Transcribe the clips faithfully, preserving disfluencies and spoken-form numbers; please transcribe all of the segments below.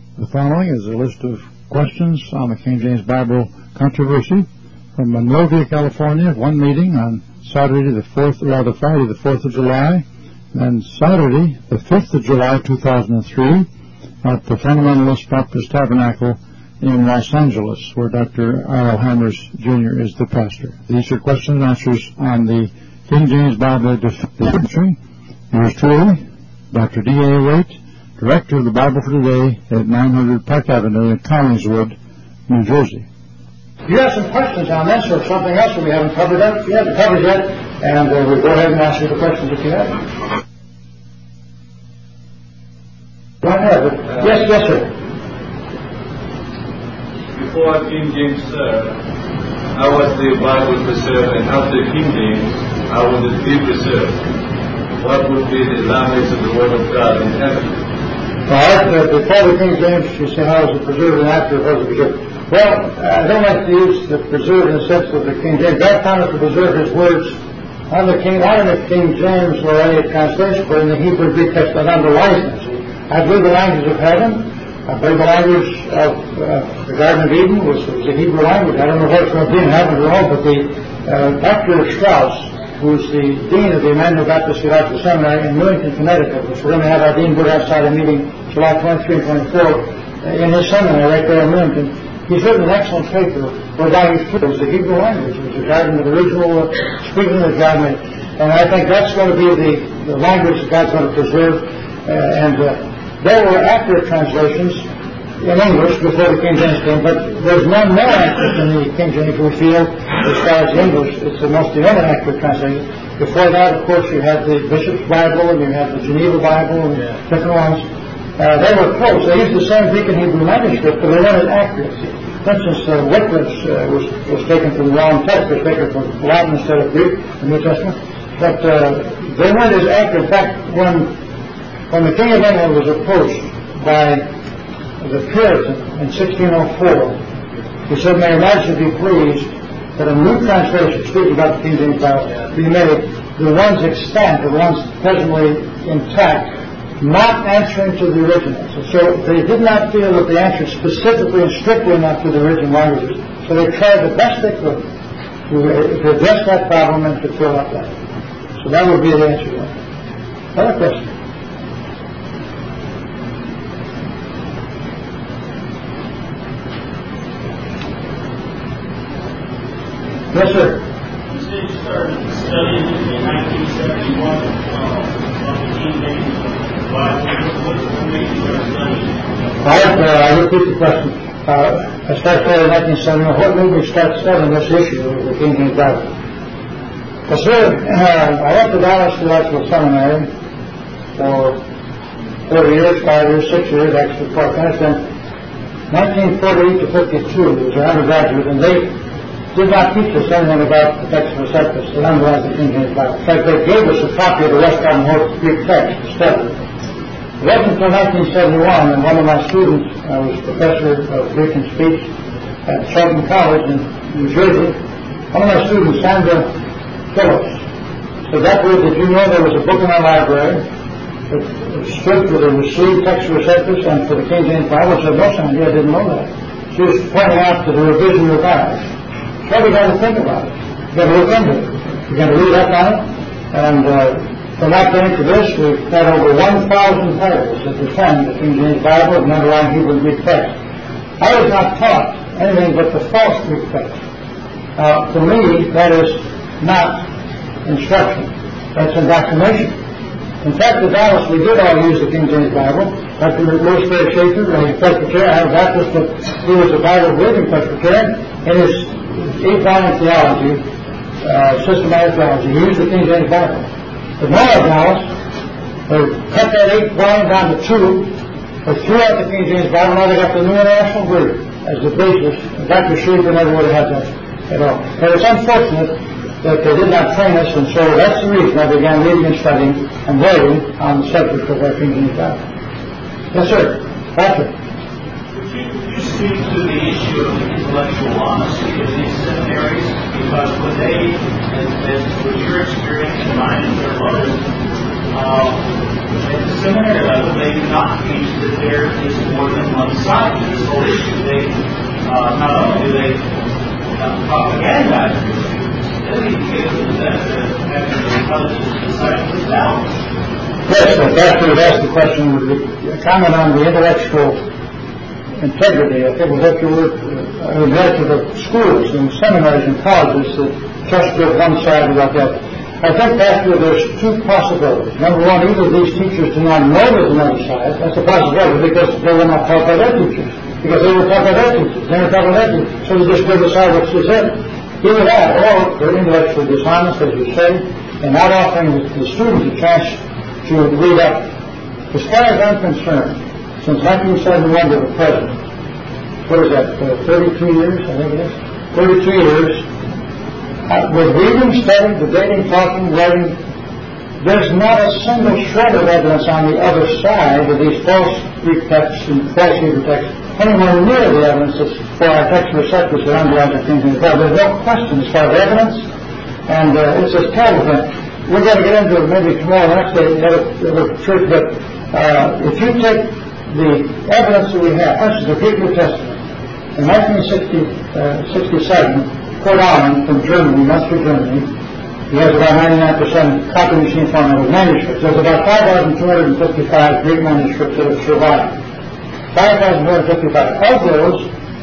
The following is a list of questions on the King James Bible controversy from Monrovia, California. One meeting on Saturday the fourth, or rather Friday the fourth of July, and Saturday the fifth of July two thousand three at the Fundamentalist Baptist Tabernacle in Los Angeles, where Doctor R L Hammers Junior is the pastor. These are questions and answers on the King James Bible definition. Yours truly, Doctor D A Waite, Director of the Bible for Today at nine hundred Park Avenue in Collingswood, New Jersey. You have some questions on this or something else that we haven't covered up? We haven't covered yet, and uh, we'll go ahead and answer the questions if you have. Go ahead. Uh, yes, yes, sir. Before King James, uh, how was the Bible preserved, and after King James, how would it be preserved? What would be the language of the Word of God in heaven? All right, uh, before the King James, you say how was it preserved, and after it was preserved. Well, I don't like to use the preserved in the sense of the King James. God promised to preserve His words on the King, not in the King James or any translation, but in the Hebrew Greek text that underlies them. I believe the language of heaven. I believe the language of uh, the Garden of Eden was, was a Hebrew language. I don't know what it's going to be in heaven at all, but the uh, Doctor Strauss, who's the dean of the Emmanuel Baptist Theological Seminary in Newington, Connecticut, which we're going to have our dean put outside a meeting July twenty-third and twenty-fourth uh, in his seminary right there in Newington. He's written an excellent paper whereby he proves the Hebrew language. It was the garden of the original uh, speaking of God, and I think that's going to be the, the language that God's going to preserve. Uh, and uh, there were accurate translations in English before the King James came, but there's none more accurate than the King James we feel as far as English. It's the most the only accurate translation. Before that, of course, you had the Bishop's Bible and you had the Geneva Bible and yeah. different ones. Uh, they were close. They used the same Greek and Hebrew manuscript, but they weren't accurate. For instance, uh, Wycliffe's uh, was, was taken from the wrong text. They were taken from Latin instead of Greek, the New Testament. But uh, they weren't as accurate. In fact, when, when the King of England was approached by the Puritan in sixteen oh four, he said, "May Your Majesty be pleased that a new translation, speaking about the King James Bible, be made, the ones extant, the ones presently intact, not answering to the originals." So they did not feel that they answered specifically and strictly enough to the original languages. So they tried the best they could to, to address that problem and to fill up that. So that would be the answer to that. Other question? Yes, sir. You said you started studying in nineteen seventy-one uh, on the King James Bible. What made you start studying? All right, uh, I repeat the question. Uh, I started studying in nineteen seventy-one. What made me start studying this issue of the King James Bible? Well, sir, uh, I went to Dallas Theological Seminary for forty years, five years, six years, actually, before I finished. Then nineteen forty-eight to fifty-two, there was an undergraduate, and they did not teach us anything about the text of Receptus that underlies the King James Bible. In fact, they gave us a copy of the West Garden Horse Greek text to study. It wasn't until nineteen seventy-one, and one of my students, I was professor of Greek and speech at Shelton College in New Jersey, one of my students, Sandra Phillips, said, "That was, did you know there was a book in our library that stood for the received text of Receptus and for the King James Bible?" I said, "No, Sandra, I didn't know that." She was pointing out to the revision revised. So we got to think about it. We got to look into it. We got to read up on it. And uh, from that point to this, we've had over one thousand titles that defend the King James Bible and underlying Hebrew and Greek text. I was not taught anything but the false Greek text. Uh, for me, that is not instruction. That's indoctrination. In fact, at Dallas, we did all use the King James Bible. Doctor Louis Sperry Schaefer, a Presbyterian, I was Baptist, but he was a Bible-believing Presbyterian. In his eight-volume theology, uh, systematic theology, he used the King James Bible. But now at Dallas, they cut that eight volume down to two, they threw out the King James Bible, now they got the New International Greek as the basis. Doctor Schaefer never would have had that at all. But it's unfortunate that they did not train us, and so that's the reason I began reading and studying and writing on the subject of our King James Bible. Yes, sir. Patrick. Would you speak to the issue of intellectual honesty of these seminaries? Because when they, as, as was your experience and mine and their others, uh, at the seminary level, they do not teach that there is more than one how the discussion was balanced. Yes, the pastor asked the question, would be a comment on the intellectual integrity. I think was what you were uh, led to the schools and seminaries and colleges that just give one side about that. I think, Pastor, there's two possibilities. Number one, either these teachers do not know there's another side. That's a possibility because they were not taught by their teachers. Because they were taught by their teachers. They were taught by their teachers. So they just give the side which is it. Either that, or they're intellectually dishonest, as you say, and not offering the, the students a chance to read up. As far as I'm concerned, since nineteen seventy-one to the present, what is that, uh, thirty-two years, I think it is? thirty-two years. Uh, with reading, studying, debating, talking, writing, there's not a single shred of evidence on the other side of these false Greek texts and false Hebrew texts anywhere near the evidence that's for our text receptors that underlie the things in the Bible. There's no question as far as evidence, and uh, it's a terrible thing. We're going to get into it maybe tomorrow next day in the church, but uh, if you take the evidence that we have, for instance, the Greek New Testament, in nineteen sixty-seven, Kurt Aland from Germany, Munster, Germany, he has about ninety-nine percent copy machine format of manuscripts. There's about five thousand two hundred fifty-five Greek manuscripts that have survived. five thousand two hundred fifty-five. Of those,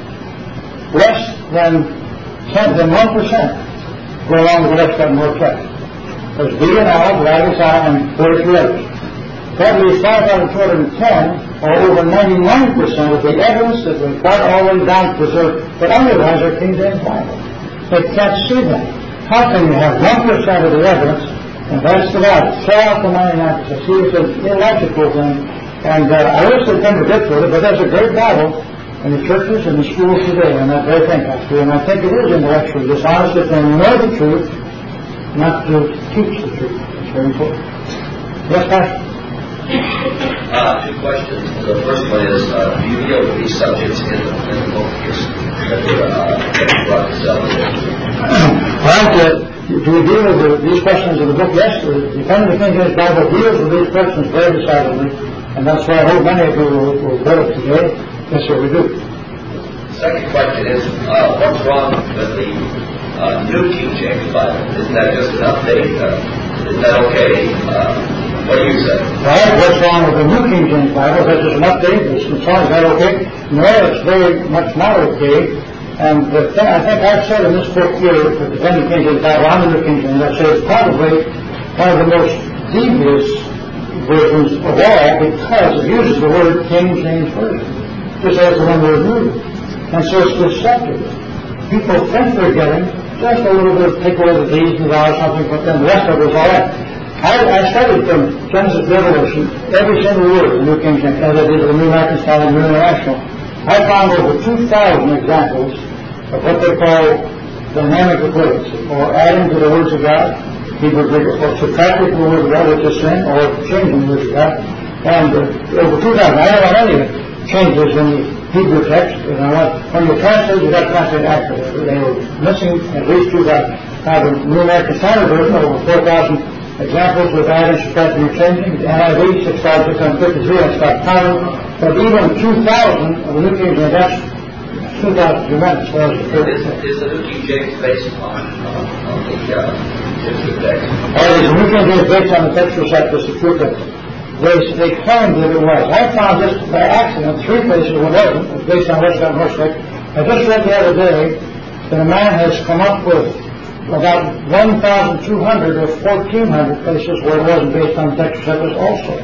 less than ten, than one percent go along with the rest of them more text. There's B and L, Gladys I, and forty-three others. That leaves five thousand two hundred ten, or over ninety-nine percent of the evidence that we've got all the way down to preserve, but otherwise are King James Bible. They can't see that. How can you have one percent of the evidence, and that's the Bible? Throw out the ninety-nine percent. See, it's an illogical thing. And uh, I wish they'd come to grips with it, but there's a great battle in the churches and the schools today on that very thing, Pastor. And I think it is intellectually dishonest if they know the truth, not to teach the truth. It's very important. Yes, Pastor? Uh, two questions. The first one is, uh, do you deal with these subjects in the, in the book that you're uh, brought to sell? Well, uh, do we deal with the, these questions in the book? Yes. The Defending the King James Bible deals with these questions very decidedly, and that's why I hope many of you will, will go it today. Yes, sir, we do. Second question is, uh, what's wrong with the uh, New King James Bible? Isn't that just an update? Uh, is that okay? Uh, What do you say? Well, what's wrong with the New King James Bible? That's just an update. It's not that okay. No, it's very much not okay. And the thing, I think I've said in this book here, the Defending King James Bible, on the New King James, I've said it's probably one of the most devious versions of all because it uses the word King James Version. Just as the one word new. And so it's deceptive. People think they're getting just a little bit of take away the these and thou or something, but then the rest of it is all that. I, I studied from Genesis to Revelation every single word of the New King James, as I did the New American Style and New International. I found over two thousand examples of what they call dynamic equivalency, or adding to the words of God, Hebrew Greek, or subtracting from the words of God, which is sin, or changing the words of God. And uh, over two thousand. I don't want any of it changes in the Hebrew text. And I want, when you translate, you've got to translate accurately. They were missing at least two thousand. Now, the New American Standard Version, over four thousand examples with adding, subtracting, and changing. The N I V, six thousand six hundred fifty-three, and stop counting. But even two thousand of the New King James, that's two thousand tremendous. So is, is the New King James based on, on, on the uh, text? Or is the New King James based on the text receptors, the true text? They, they claimed that it was. I found just by accident three places where it wasn't. It was based on Western Horseback. I just read the other day that a man has come up with about one thousand two hundred or fourteen hundred places where it wasn't based on text receptors also.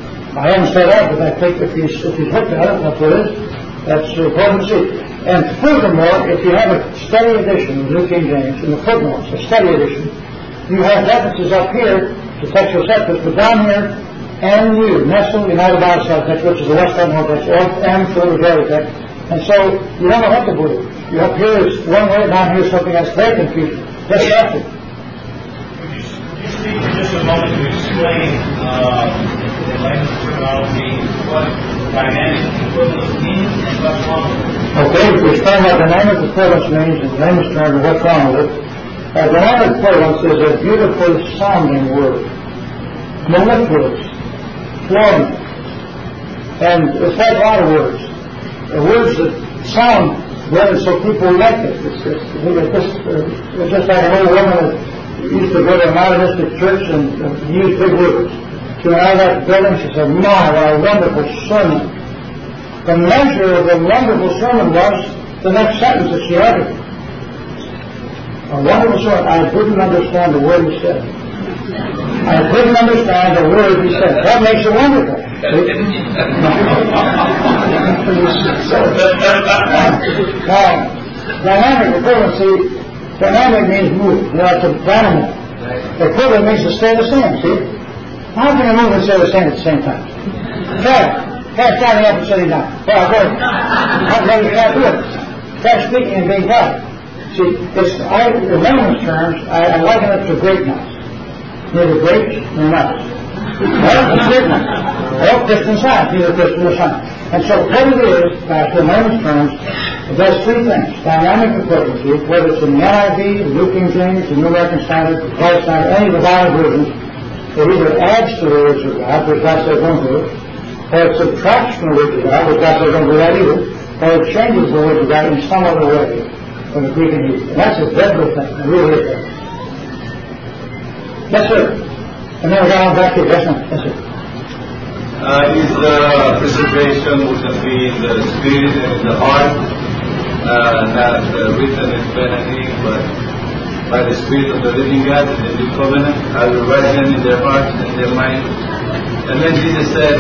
I haven't said that, but I think if he's, if he's looked at it, that's what it is. That's important to see. And furthermore, if you have a study edition of New King James, in the footnotes, a study edition, you have references up here to text receptors, but down here, and you, Nestle, United Bible Text, which is the Western Text, or M for the Majority Text. And so, you don't know what to believe. You up here is one way, down here is something that's very confusing. Just after. Could you speak for just a moment to explain uh, the language terminology, what dynamic equivalence means, and what's wrong with it? Okay, if we explain what dynamic equivalence means in layman's terms and what's wrong with it, uh, dynamic equivalence is a beautiful sounding word. Mellifluous. Flowing. And it's like a lot of words. The words that sound good, so people like it. It's, it's, it's, just, uh, it's just like an old woman that used to go to a modernistic church and uh, use big words. She went out of that building, she said, "My, what a wonderful sermon." The measure of the wonderful sermon was the next sentence that she uttered. A wonderful sermon. I didn't understand the word he said. I couldn't understand the word he said. That makes it wonderful. Now, dynamic equivalency, dynamic means move. You know, it's a dynamo. Equivalent means to stay the same, see? How can you move and stay the same at the same time? Try it. Try standing up and sitting down. Well, go ahead. How can you can't do it? Try speaking and being quiet. See, it's, I, in layman's terms, I, I liken it to greatness. Neither great nor not. Well, it's greatness. Well, Christian Science, neither Christian nor science. And so what it is, uh, in layman's terms, it does three things. Dynamic equivalency, whether it's in the N I V, the New King James, the New American Standard, the Christ Standard, any of the Bible versions, it either adds to the words of God, which God says don't do it, or it subtracts from the words of God, which God says don't do that either, or it changes the words of God in some other way from the Greek and Hebrew. And that's a dreadful thing. It really is. Yes, sir. And then we're going back to yes, sir. Yes, sir. Uh, is the preservation wouldn't be in the spirit and in the heart, uh, not uh, written in pen and ink, but by the Spirit of the living God in the new covenant? I will write them in their hearts and their minds. And then Jesus said,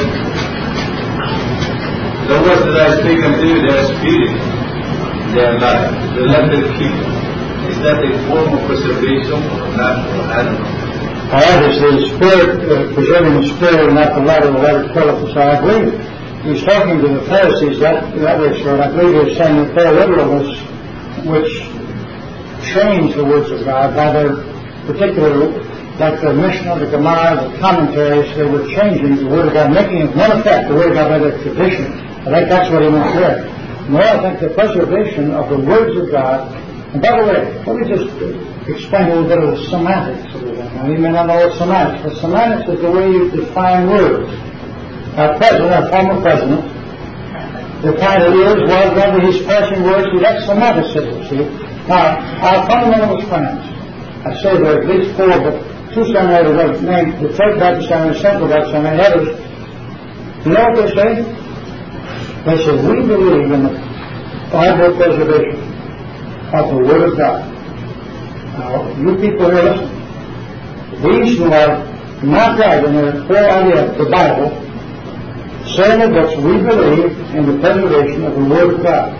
"The words that I speak unto you, they are spirit, they are life. The letter keep." Is that a form of preservation or not? I don't know. Obviously, the Spirit, uh, preserving the Spirit and not the letter, the letter kill us. So I believe he's talking to the Pharisees that, that way, sir. I believe he's saying that their literalists, which change the words of God by their particular, like the Mishnah, the Gemara, the commentaries, they were changing the Word of God, making it one effect, the Word of God by their tradition. I think that's what he meant there. More, I think the preservation of the words of God. And by the way, let me just explain a little bit of the semantics of it. Now, you may not know what semantics is. Semantics is the way you define words. Our president, our former president, defined it is, was, whether he's expressing words, see, that's semanticism, see? Now, our fundamentalist friends, I say there are at least four, but two seminaries I've named, the Church Baptist Seminary, Central Baptist Seminary, and others. You know what they say? They say, we believe in the Bible preservation of the Word of God. Now, you people here listen. These who are not right in their core idea of the Bible, say in the books, we believe in the preservation of the Word of God.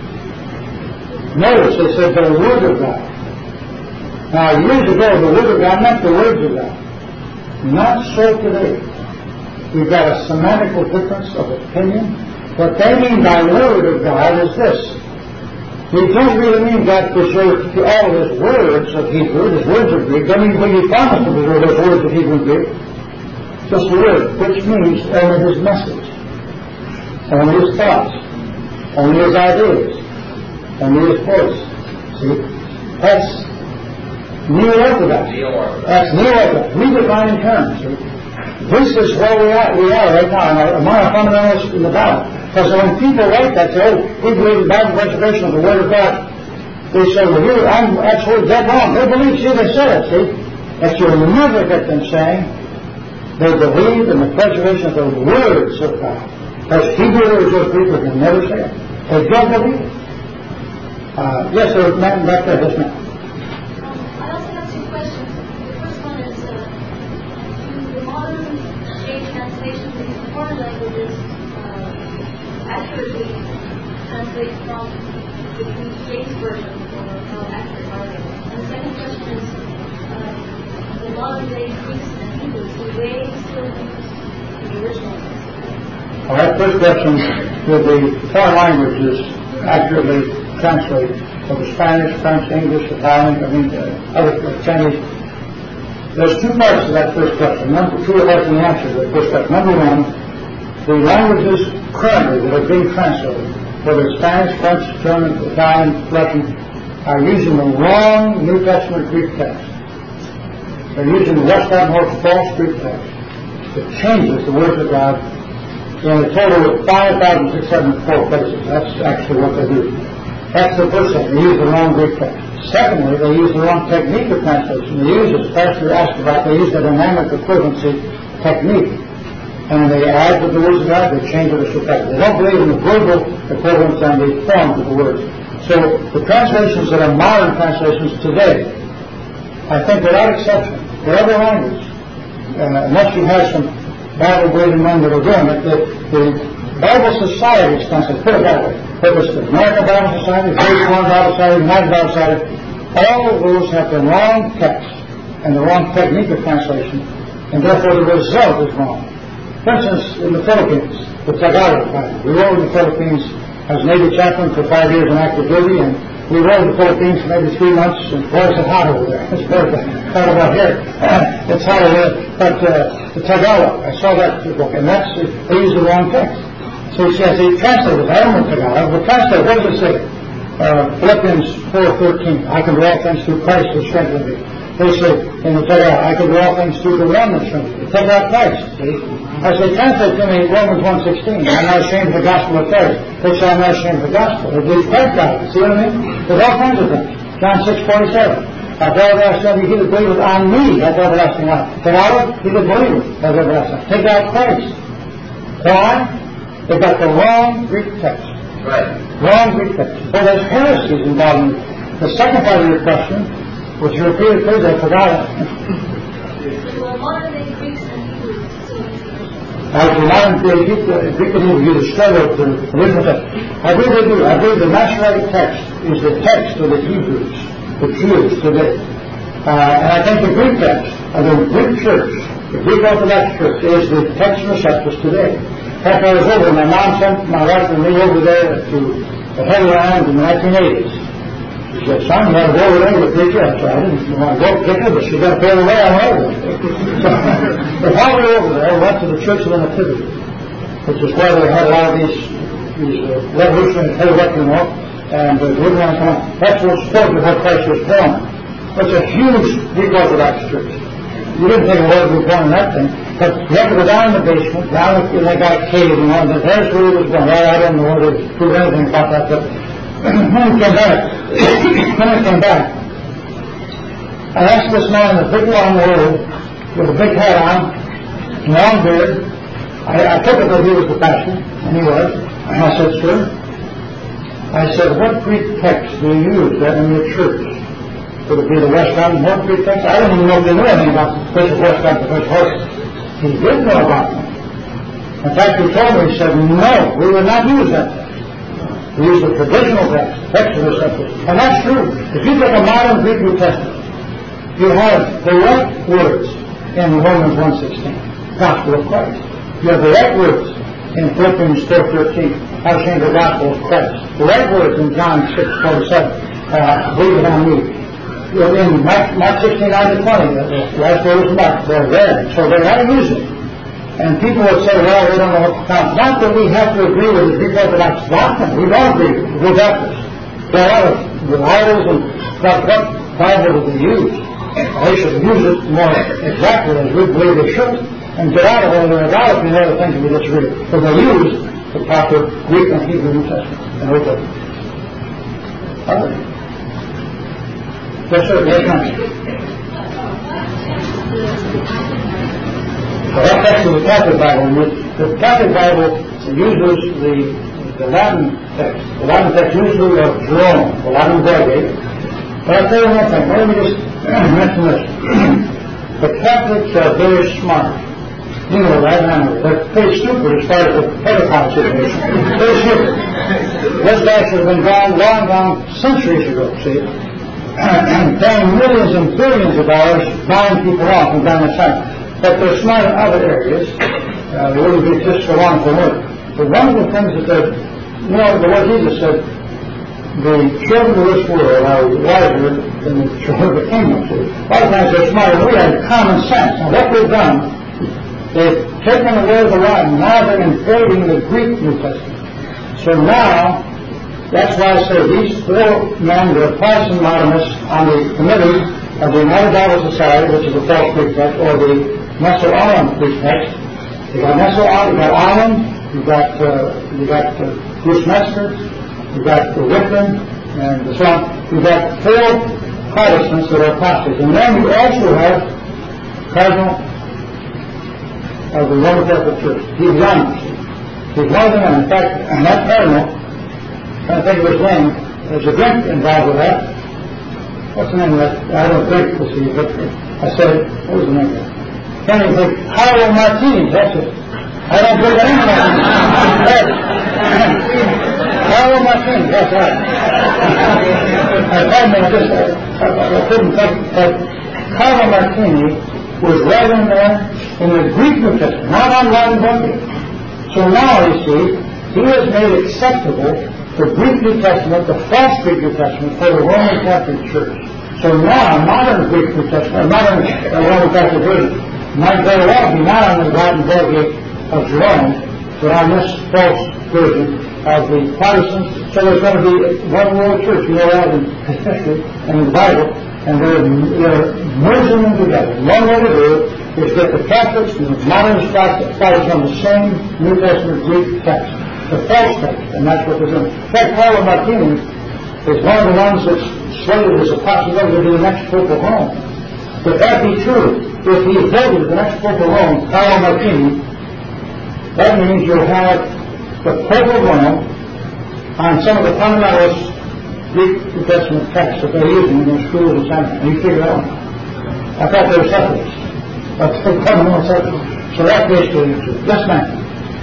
Notice they said the Word of God. Now, years ago, the Word of God meant the words of God. Not so today. We've got a semantical difference of opinion. What they mean by Word of God is this. We don't really mean God preserved all of His words of Hebrew, His words of Greek. Don't mean when He promised to preserve His words of Hebrew and Greek. Just the Word, which means only His message, only His thoughts, only His ideas, only His voice. See? That's neo-orthodox. That's neo-orthodox. Redefining terms. See? This is where we are, we are right now, among our fundamentalists in the Bible. Because when people write that, say, oh, we believe in Bible preservation of the Word of God, they say, well, here, I'm absolutely dead wrong. They believe, see, they said it, see? That you'll never get them saying they believe in the preservation of the words of God. Because Hebrew or just people can never say it. They don't believe it. Uh, yes, there was a man back there, yes, ma'am. I also have two questions. The first one is, uh, the modern English translation of the foreign languages uh, accurately translate from the King James Version, or how accurate are they? And the second question is, uh, the modern day Greeks and Hebrews, do they still use the original? All right, first question, will the foreign languages accurately translate from the Spanish, French, English, Italian, I mean, uh, other uh, Chinese? There's two parts to that first question. Number two of us in the answer to the first question. Number one, the languages currently that are being translated, whether it's Spanish, French, German, Italian, Russian, are using the wrong New Testament Greek text. They're using the West Admiral false Greek text. It changes the words of God in a total of five thousand six hundred four places. That's actually what they do. That's the first thing. They use the wrong Greek text. Secondly, they use the wrong technique of translation. They use, as Pastor asked about, they use the dynamic equivalency technique. And they add to the words of God, they change it to effect. They don't believe in the verbal equivalence and the form of the words. So the translations that are modern translations today, I think without exception, whatever language, uh, unless you have some Bible-believing men that are doing it, the, the Bible Society extensively, put it that way, whether it's the American Bible Society, the Great One Bible Society, the United Bible Society, all of those have the wrong text and the wrong technique of translation, and therefore the result is wrong. For instance, in the Philippines, the Tagalog Bible. We were in the Philippines as Navy chaplain for five years in active duty, and we rode the Philippines for maybe three months, and boy, is it hot over there. It's very hot about here. It's hot over there. But uh, the Tagalog, I saw that book, and that's, they use the wrong text. So he says, he translated, I don't know Tagalog, but translated, what does it say? Uh, Philippians four thirteen, I can do all things through Christ who strengthens me. They say, in the Tagalog, I can do all things through the one that strengthens me. Take out Christ, see? As they translate to me Romans one sixteen, I'm not ashamed of the gospel of Christ. They say I'm not ashamed of the gospel. They believe Christ out of it. See what I mean? There's all kinds of things. John six forty-seven. I've everlasting he that believeth on me has everlasting life. Tagalog, he that believeth has everlasting life. Take out Christ. Why? They've got the wrong Greek text. Right. Wrong Greek text. So there's heresies involved in it. The second part of your question, which you repeated, please, I forgot it. Well, modern day Greeks and Hebrews. As the modern day Greek and Hebrew, you discover the original text. I really do. I believe the Masoretic text is the text of the Hebrews, the Jews today. Uh, and I think the Greek text of the Greek church, the Greek Orthodox Church, is the text receptus today. After I was over, my mom sent my wife and me over there to the Heavy Islands in the nineteen eighties. She said, son, you have to go over there to preach it. So I didn't want to go pick her, but she got to pay the way I went over. So, but while we were over there, we went to the Church of the Nativity, which is where they had a lot of these, these uh, revolutionary heavy you know, and uh, didn't want to come on. That's what's supposed to be where Christ was born. It's a huge Greek Orthodox church. You didn't think a word was born in that thing, but you have to go down in the basement, down in that guy cave, and all, and there's where he was born. Well, I don't know whether to prove anything about that, but when he came back, when he came back, I asked this man in a big long robe with a big hat on, long beard. I, I took it that he was the pastor, and he was. And I said, sir, I said, what Greek text do you use that in your church? Would it be the West Island Horse Greek text? I didn't even know if they knew anything about the Bishop West Island Professor Horse. He did know about them. In fact, he told me, he said, no, we would not use that text. We use the traditional text, text of the subject. And that's true. If you take a modern Greek New Testament, you have the right words in Romans one sixteen, gospel of Christ. You have the right words in Philippians four thirteen, how to change the gospel of Christ. The right words in John six forty-seven, uh, believe it on me. In Mark, Mark sixteen, nine to twenty, the last word is Mark, they're there. So they're not using it. And people would say, well, we don't know what to count. Not that we have to agree with the Greek Orthodox doctrine. We don't agree with it. We're Baptists. There are a lot of revivals and what, what Bible do they use? They should use it more exactly as we believe they should. And get out of all the idolatry and other things that we disagree with. So they use the proper Greek and Hebrew New Testament and Old Testament. All right. Yes, sir. Yes, ma'am. Well, that's actually the Catholic Bible. The Catholic Bible uses the, the Latin text. The Latin text usually of Jerome, the Latin Vulgate. But I'll tell you one thing. Let me just mention this. The Catholics are very smart. You know that, I know. They're pretty stupid as far as the Pentecost situation. Very stupid. This guy should have been gone long, long centuries ago, see? Paying millions and billions of dollars buying people off and down the side. But they're smart in other areas. Uh, they wouldn't be just so long for work. But one of the things that they're, you know, the Lord Jesus said, the children of this world are wiser than the children of the kingdom. So a lot of times they're smarter. We have common sense. Now what they've done, they've taken away the Latin. Now they're invading the Greek New Testament. So now, that's why I say these four men were Protestant modernists on the committee of the United Bible Society, which is a false Greek text, or the Meso-Allen Greek text. You got Meso-Allen, you got Allen, you got uh, you got uh, Bruce Metzger, you got uh, Whitman, And so we've got four Protestants that are apostates. And then we also have Cardinal of the Roman Catholic Church. He's one. He's one of them. And in fact, and that Cardinal, I'm trying to think of his name, there's a drink involved with that. What's the name of that? I don't drink, you see, but I said, what was the name of that? Can't even think. Harlow Martinis, that's it. I don't drink any Martinis. Harlow Martinis, that's right. I found that just, I couldn't think, but Harlow Martini was right in there in the Greek New Testament, not on Latin Vulgate. So now, you see, he has made acceptable the Greek New Testament, the false Greek New Testament, for the Roman Catholic Church. So now, modern Greek New Testament, modern uh, Roman Catholic Church might very well be not on the Latin Vulgate of Jerome, but on this false version of the Protestants. So there's going to be one world church, you know that in history and in the Bible, and they're, they're merging them together. One way to do it is get the Catholics and the modern Protestants on the same New Testament Greek text, the false text, and that's what they're doing. In fact, Carlo Martini is one of the ones that's slated as a possibility to be the next Pope of Rome. If that be true, if he is voted the next Pope of Rome, Carlo Martini, that means you'll have the Pope of Rome on some of the fundamentalist Greek New Testament texts that they're using in their schools and seminaries. And you figure it out. I thought they were separatists. But they come more separatists. So that's basically true. Yes, ma'am.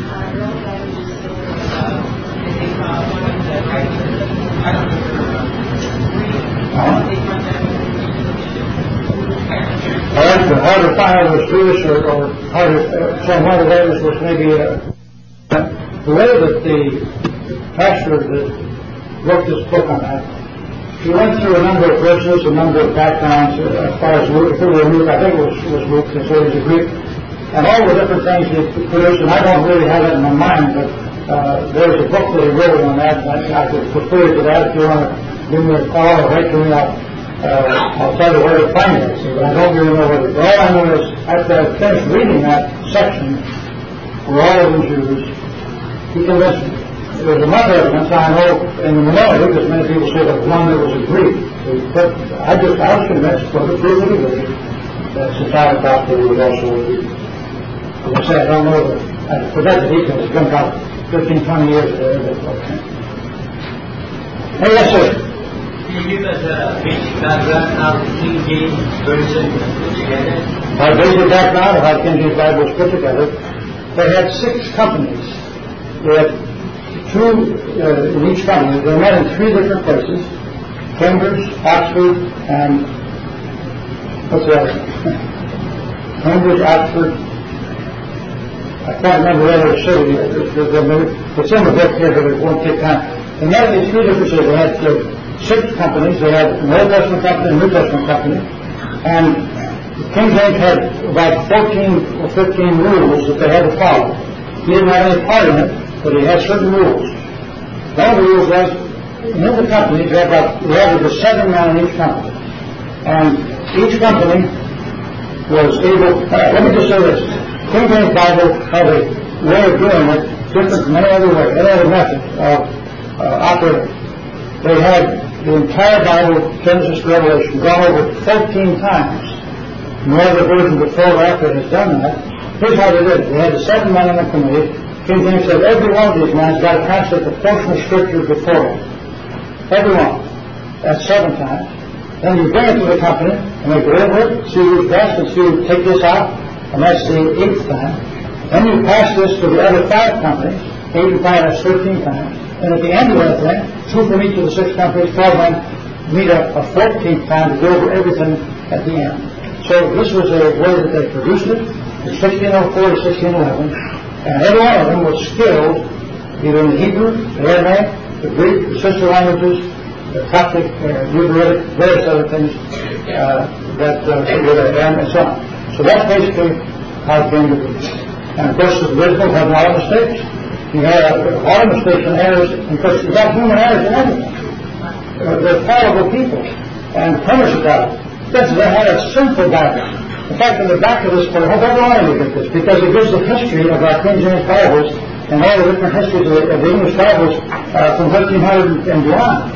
I like to hard to find out was Jewish or, or hard to find one of the others was maybe uh, the way that the pastor that wrote this book on that, he went through a number of verses, a number of backgrounds uh, as far as Luke, if it were Luke, I think it was, was Luke, since it was a Greek, and all the different things he produced, and I don't really have it in my mind, but uh, there's a book that he wrote on that, and I, I could refer you to that if you want to give me a call or write to me. I'll, uh, I'll tell you where to find it, but I don't really know where to go. All I know is after I finished reading that section, for all of the Jews, he convinced me. There's enough evidence, I know, in the minority, because many people say that one that was a Greek. But I just, I was convinced, for the proof of the Greek, that Society Gospel was also a Greek. As I say, I don't know that, I forgot the details, it's been about fifteen, twenty years there. Okay. Hey, yes, sir. Can you give us a basic background how the King James Version was put together? Our basic background of how the King James Bible was put together, they had six companies. They had two uh, in each company. They met in three different places: Cambridge, Oxford, and what's the other? Cambridge, Oxford. I can't remember the other city. It's in the book here, but it won't take time. They met in three different cities. They had uh, six companies. They had an Old Testament company and a New Testament company, and King James had about fourteen or fifteen rules that they had to follow. He didn't have any part in it, but he had certain rules. One of the rules was, in the companies, we had about, we had over seven men in each company. And each company was able, uh, let me just say this, King James Bible had a way of doing it different from any other way, any other method of uh, operating. They had the entire Bible, Genesis to Revelation, gone over fourteen times. No other version before or after has done that. Here's how they did it. They had the seven men in the committee. King James said every one of these men has got to translate the portion of Scripture before it. Every one. That's seven times. Then you bring it to the company, and they go over it, see who's best, and see who take this out, and that's the eighth time. Then you pass this to the other five companies, eight and five, that's thirteen times. And at the end of that thing, two from each of the six companies, twelve men, meet up a fourteenth time to go over everything at the end. So this was a way that they produced it in sixteen oh four to sixteen eleven. And every one of them was skilled either in the Hebrew, the Aramaic, the Greek, the sister languages, the Coptic, uh, Ugaritic, various other things uh, that uh, were there, and so on. So that's basically how it came to be. And of course, the original had a lot of mistakes. You had a lot of mistakes and errors, and of course, you got human errors and everything. Uh, they're fallible people, and punish God. They had a sinful background. In fact, in the back of this book, I hope everyone will get this, because it gives the history of our King James Bibles and all the different histories of the, of the English Bibles uh, from thirteen hundred and beyond.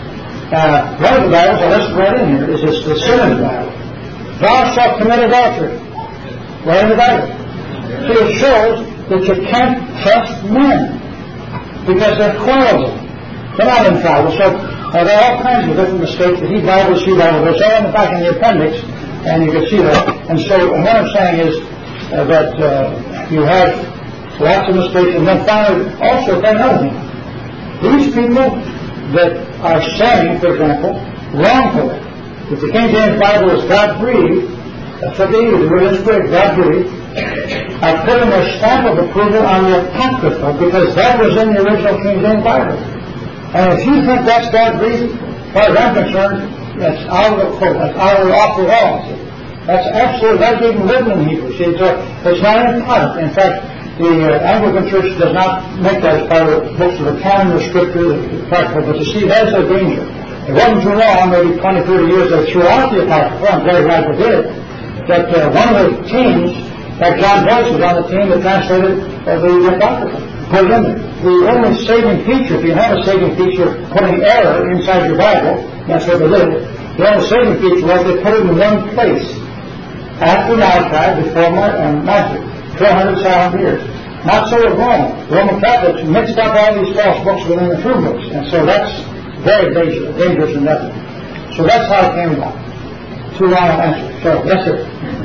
Uh, one of the Bibles, I listed right in here, is it's the sinner's Bible. Thou shalt commit adultery. Right in the Bible. See, it shows that you can't trust men because they're quarrelsome. They're not infallible. So uh, there are all kinds of different mistakes that he Bible, she Bible. There's all in the back in the appendix, and you can see that. And so what I'm saying is uh, that uh, you have lots of mistakes, and then finally, also, another thing. These people that are saying, for example, wrongfully, that the King James Bible is God-breathed, that's what they use, the word is great, God-breathed, are putting their stamp of approval on the Apocrypha because that was in the original King James Bible. And if you think that's God-breathed, as far as I'm concerned, that's out of the quote, that's out of the off the wall. That's absolutely, that's even written in Hebrew. See, it's, a, it's not important. In fact, the uh, Anglican Church does not make that as part of the books of the canon of Scripture, the Apocrypha, but you see, that's a danger. It wasn't too long, maybe twenty, thirty years, they threw out the Apocrypha. I'm very glad they did it. That uh, one of the teams, like John Boyce was on the team that translated uh, the Apocrypha, put it in there. The only saving feature, if you have a saving feature putting error inside your Bible, that's what they did, the only saving feature was they put it in one place. After Malachi, before um, Matthew, four hundred seven years. Not so with Rome. Roman Catholics mixed up all these false books within the true books, and so that's very dangerous, dangerous and nothing. So that's how it came about. Too long an answer. So that's it.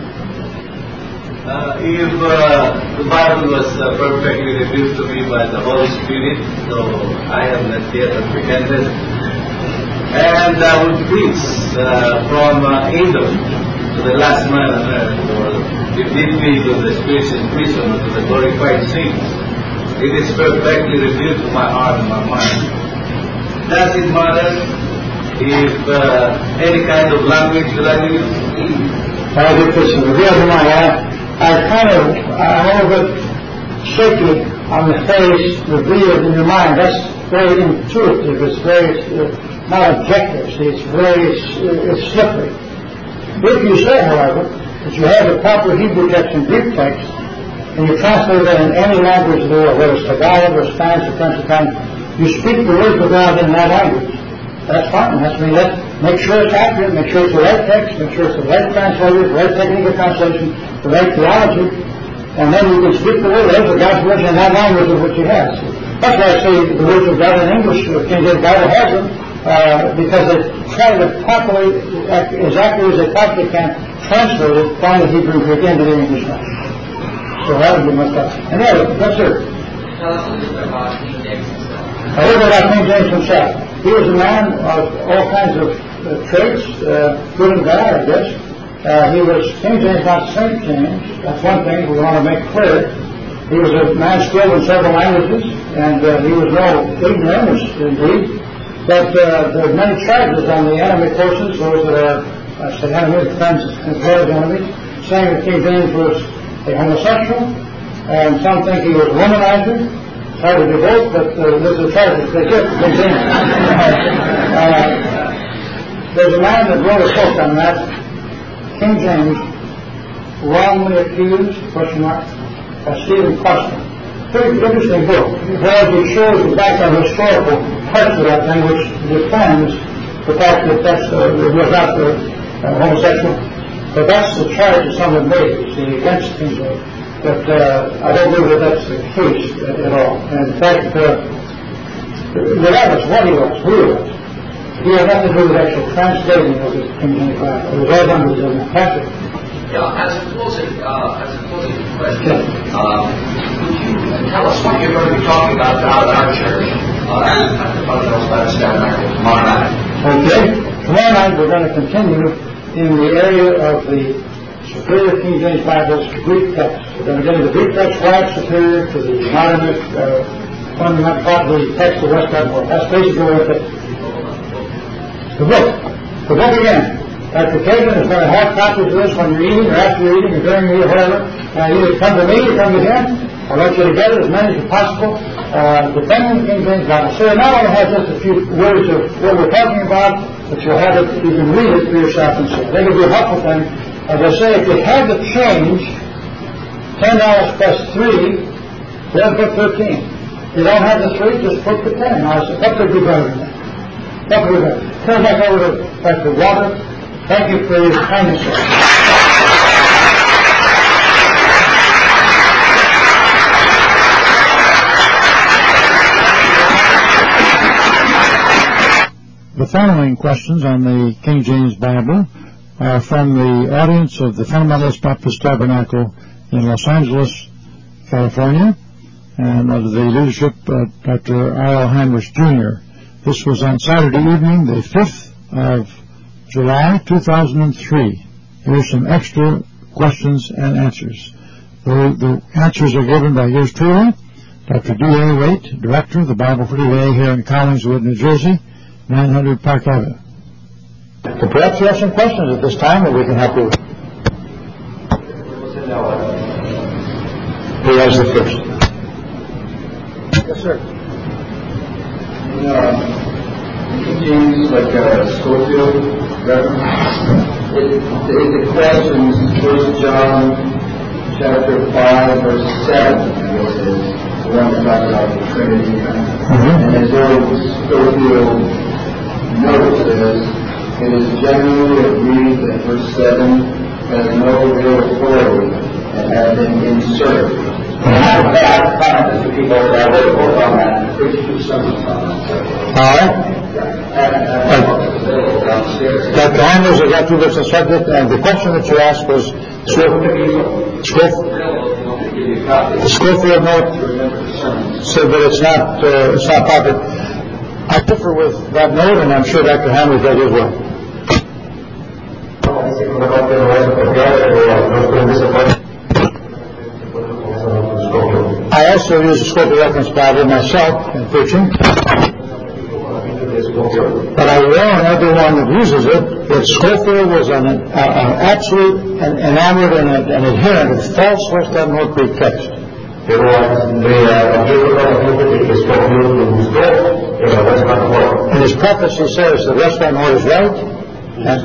Uh, if uh, the Bible was uh, perfectly revealed to me by the Holy Spirit, so I have not yet apprehended, and I would preach uh, from uh, Adam to the last man on earth, or if need be to the spiritual prison or to the glorified saints, it is perfectly revealed to my heart and my mind. Does it matter if uh, any kind of language that I use? I did this in the real mind. I, I kind of, I'm a little bit shaky on the face, revealed in your mind. That's very intuitive. It's very, uh, not objective. See, it's very, it's, it's slippery. If you say, however, that you have the proper Hebrew text and Greek text, and you translate it in any language of the world, whether it's Tagalog or Spanish or French or Italian, you speak the words of God in that language. That's fine. That's mean that. Make sure it's accurate. Make sure it's the right text. Make sure it's the right translator, the right technique of translation, the right theology, and then you can speak the words of God's words in that language of which you have. That's why I say the words of God in English, the King James Bible has them, uh, because they try to properly, as accurately as they possibly can, translate it from the Hebrew and Greek into the English language. So that would be my thought. And yeah, yes, sir. Tell us a little bit about King James himself. A little bit about King James himself. He was a man of all kinds of uh, traits, uh, good and bad, I guess. Uh, he was King James, not Saint James. That's one thing we want to make clear. He was a man skilled in several languages, and uh, he was no ignoramus, indeed. But uh, there are many charges on the enemy forces, those that are, I say enemies, friends as well as enemies, saying that King James was a homosexual, and some think he was a womanizer. Try to do both, but uh, there's a charge that they get King James. uh, there's a man that wrote a book on that, King James, wrongly accused, question mark, by Stephen Costin. Very interesting book. Whereas it shows the background historical parts of that thing, which defends the fact that that's, uh, it was not the uh, homosexual. But that's the charge that some have made, you see, against King James. But uh, I don't believe that that's the case at, at all. And in fact, uh, regardless what he was, who he was, he had nothing to do with actual translating of the King James Bible. It was all done with the passage. Yeah, as a closing, uh, as a closing question, um, would you tell us what you're going to be talking about now at our church uh, at the Fundamentals Baptist Tabernacle tomorrow night? Okay. Tomorrow night we're going to continue in the area of the Superior King James Bible's Greek text. We're going to get into the Greek text, why it's superior to the modern uh, fundamental part of the text of West Bible. That's basically what it is. The book. The book again. Doctor Kagan is going to have copies of this when you're eating or after you're eating or during your eating or whatever. Uh, either come to me or come to him. I'd like you to get it as many as possible, uh, depending on the King James Bible. So not only has just a few words of what we're talking about, but you'll have it, you can read it for yourself and see. I think it'll be a helpful thing. As I say, if you had to change ten dollars plus three, then put thirteen. If you don't have the three, just put the ten. Now, what could be better than that? Thank you. Turn back over to Pastor Robert. Thank you for your kindness, sir. The following questions on the King James Bible are from the audience of the Fundamentalist Baptist Tabernacle in Los Angeles, California, and under the leadership of Doctor R L Heinrich Junior This was on Saturday evening, the fifth of July, two thousand three. Here's some extra questions and answers. The, the answers are given by yours truly, Doctor D A Waite, Director of the Bible for Today here in Collingswood, New Jersey, nine hundred Park Avenue. So perhaps you have some questions at this time that we can help you with. Who has the first? Yes, sir. Uh, King James, like uh, Schofield reference, it, it, the questions, First John chapter five, verse seven, I guess is the one that talks about the Trinity. Mm-hmm. And as old Schofield notes is, it is generally agreed that verse seven has no real authority and has been inserted. And I have a comment to people that will work on that and preach two sermons on that. All right. Doctor Heinrich, is that too much the subject? And the question that you asked was the Schofield note said that it's not, uh, it's not proper. I differ with that note, and I'm sure Doctor Heinrich does as well. I also use the Schofield Reference Bible myself in preaching, but I warn everyone that uses it that Schofield was an, an, an absolute and enamored and an adherent of false Western North Greek text. In his preface he says the Western North is right, and,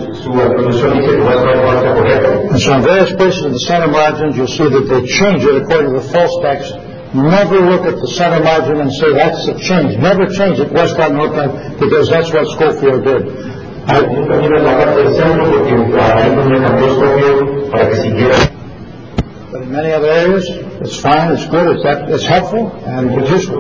and so in various places in the center margins you'll see that they change it according to the false text. Never look at the center margin and say that's a change. Never change it west on north end, because that's what Schofield did. I, but in many other areas, it's fine, it's good, it's, that, it's helpful, and it's useful.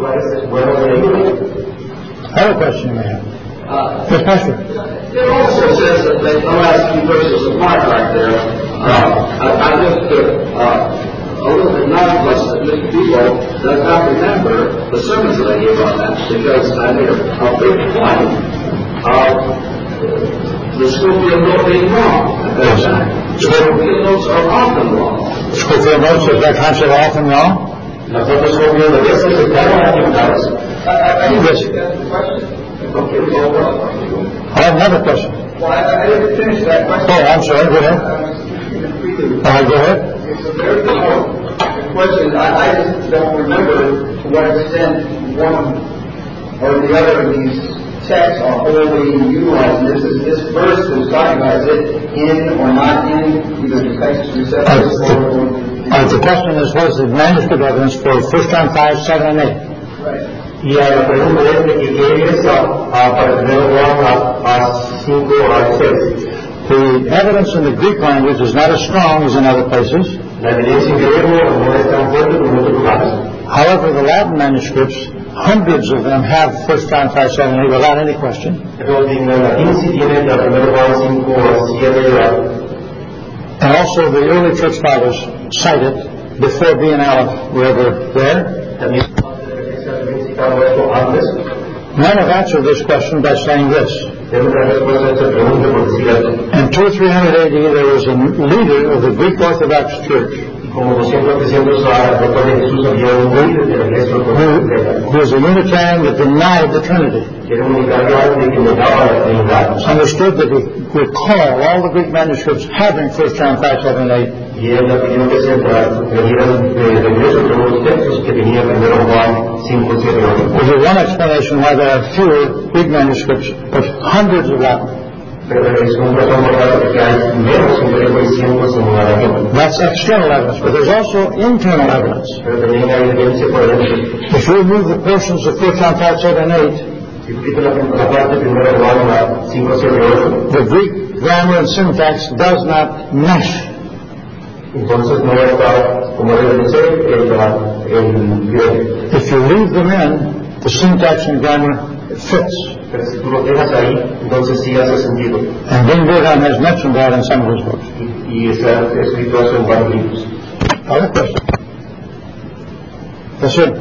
Other question you may have? Uh, yes, Pastor. It also says that the last few verses of Mark right there, uh, I, I just uh, uh, a little bit nonplussed that many people does not remember the sermons that I gave on that, because I made a, a big point of the Schofield note being wrong at that time. Schofield notes are often wrong. Schofield notes, is that concept often wrong? I think the Schofield note, yes, it's a kind of I think that's the question. Okay, well, well, I have another question. Well, I, I didn't finish that question. Oh, I'm sorry, go ahead. Uh, go ahead. It's a very important question. I, I just don't remember to what extent one or the other of these texts are wholly utilized. This is this verse that is talking about, is it in or not in either the text receptors or uh, the question is, what is the manuscript evidence for First John five, seven, and eight? Right. Y a la pregunta es que quiere eso para tener a cinco o a seis. The evidence in the Greek language is not as strong as in other places. La evidencia en griego no es tan fuerte como en otros lugares. However, the Latin manuscripts, hundreds of them have First John five, seven, and eight without any question. Pero en el latín sí tiene la primera Juan cinco o siete. And also the early church fathers cite it before B and Aleph were ever there. También None have answered this question by saying this. In two or three hundred A D, there was a leader of the Greek Orthodox Church who, who was a Unitarian that denied the Trinity. Understood that he would call all the Greek manuscripts having First John five, seven, and eight. Y él pidió que se trajeran de regreso todos los textos que tenía primero Juan cinco, siete, ocho. There's one explanation why there are fewer Greek manuscripts, but hundreds of Latin. That's external evidence, but there's also internal evidence. If you remove the portions of First John five, seven, and eight The Greek grammar and syntax does not mesh. Entonces no está como debe de ser el, el griego. If you leave them in, the syntax and grammar fits. Pero si tú lo dejas ahí, entonces sí hace sentido. And Ben Gordon has mentioned that in some of his books. Y, y está escrito eso en varios libros. Other questions? Yes, sir.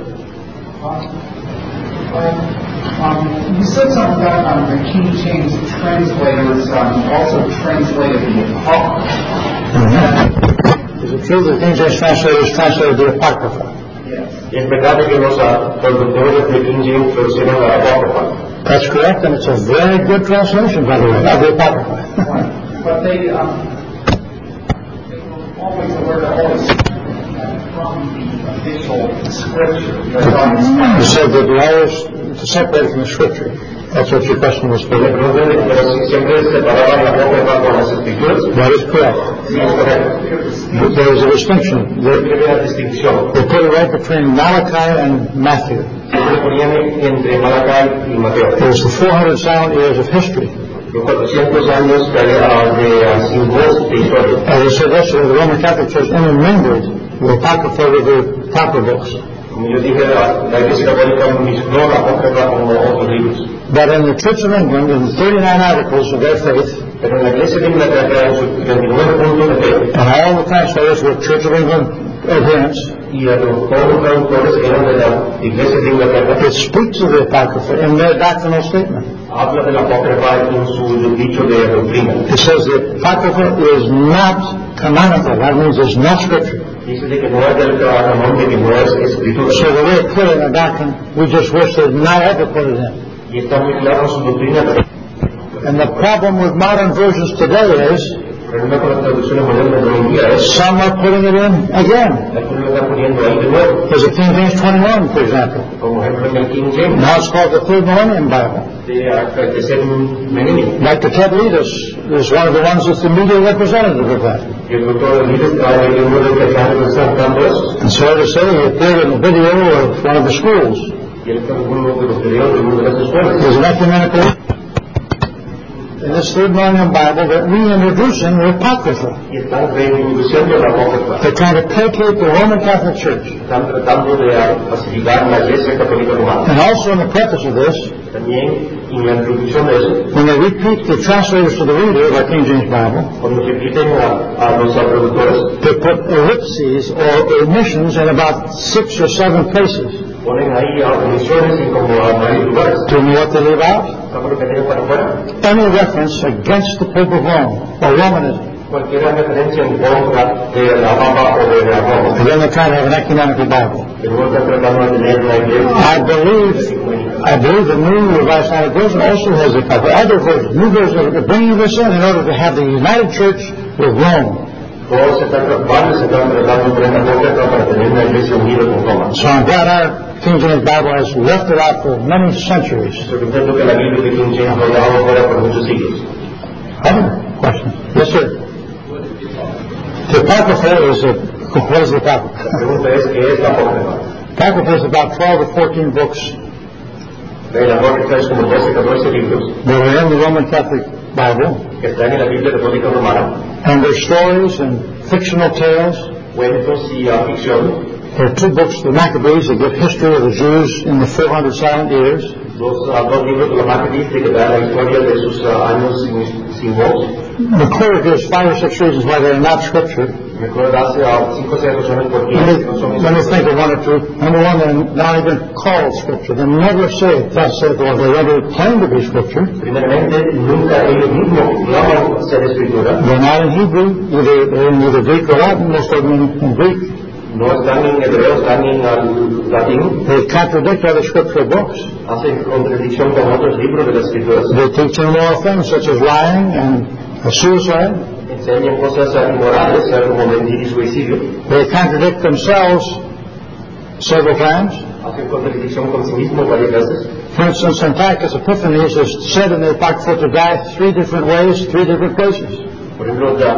Um, um, you said something about um, the King James translators um, also translated the Apocrypha. Mm-hmm. Is it true that King James translators translated the Apocrypha? Yes. Es verdad que los traductores de King James tradujeron la Apócrifa. That's correct, and it's a very good translation, by the way, of the Apocrypha. Right. But they, um, they were always aware to always from the official scripture. You said that they always separate from the scripture. That's what your question was for. Pero siempre separaban la Apócrifa con las escrituras. That is correct. Sí, es correcto. There is a distinction. Siempre había distinción. They put it right between Malachi and Matthew. Siempre ponían entre Malachi y Mateo. It was the four hundred silent years of history. Los cuatrocientos años de, de sin voz de historia. As I said yesterday, the Roman Catholic Church intermingled the Apocrypha with the proper books. Como yo dije, la, la Iglesia Católica mezcló la Apócrifa con otros libros. But in the Church of England, in the thirty-nine articles of their faith, pero en la Iglesia de Inglaterra, en sus veintinueve puntos de fe, and all the translators were Church of England adherents, y a los, todos los traductores eran de la Iglesia de Inglaterra, it speaks of the Apocrypha in their doctrinal statement. Habla de la Apócrifa en su dicho de doctrina. It says the Apocrypha is not canonical. That means it's not scripture. Dice de que no es del canon, de que no es escritura. So the way it put it in the doctrine, we just wish they'd not ever put it in. Y está muy claro en su doctrina. And the problem with modern versions today is some are putting it in again. There's a King James twenty-one, for example. Now it's called the Third Millennium Bible. Like the Ted Leadus is one of the ones that's the media representative of that. And so to say, he appeared in the video of one of the schools. There's an ecumenical in this Third Millennium Bible that reintroducing the Apocrypha. They're trying to placate the Roman Catholic Church. And also in the preface of this, when they repeat the translators to the reader of our King James Bible, they put ellipses or omissions in about six or seven places. Do you know what they leave out? Any reference against the Pope of Rome or Romanism. And then they try to have an ecumenical Bible. I believe, I believe the New Revised Standard Version also has a couple other versions, new versions that are bringing this in in order to have the United Church with Rome. So I'm glad our King James Bible has left it out for many centuries. Other question? Yes, sir. The Apocrypha is a, what is the Apocrypha? Apocrypha is about twelve or fourteen books that are in the Roman Catholic Bible. And their stories and fictional tales. There are two books, the Maccabees, that give history of the Jews in the four hundred silent years. McClure gives five or six reasons why they're not scripture. Let me think of one or two. Number one, they're not even called scripture. They never say, thus saith the Lord. They never claim to be scripture. They're not in Hebrew. Either, they're in either Greek or Latin. Most of them in Greek. No están en hebreo, están en latín. They contradict other scriptural books. Hacen contradicción con otros libros de las escrituras. They teach immoral things such as lying and suicide. Enseñan cosas inmorales, como mentir y suicidio. They contradict themselves several times. Hacen contradicción con sí mismos varias veces. For instance, Antiochus Epiphanes is said in the Apocrypha to die three different ways, three different places. Por ejemplo, so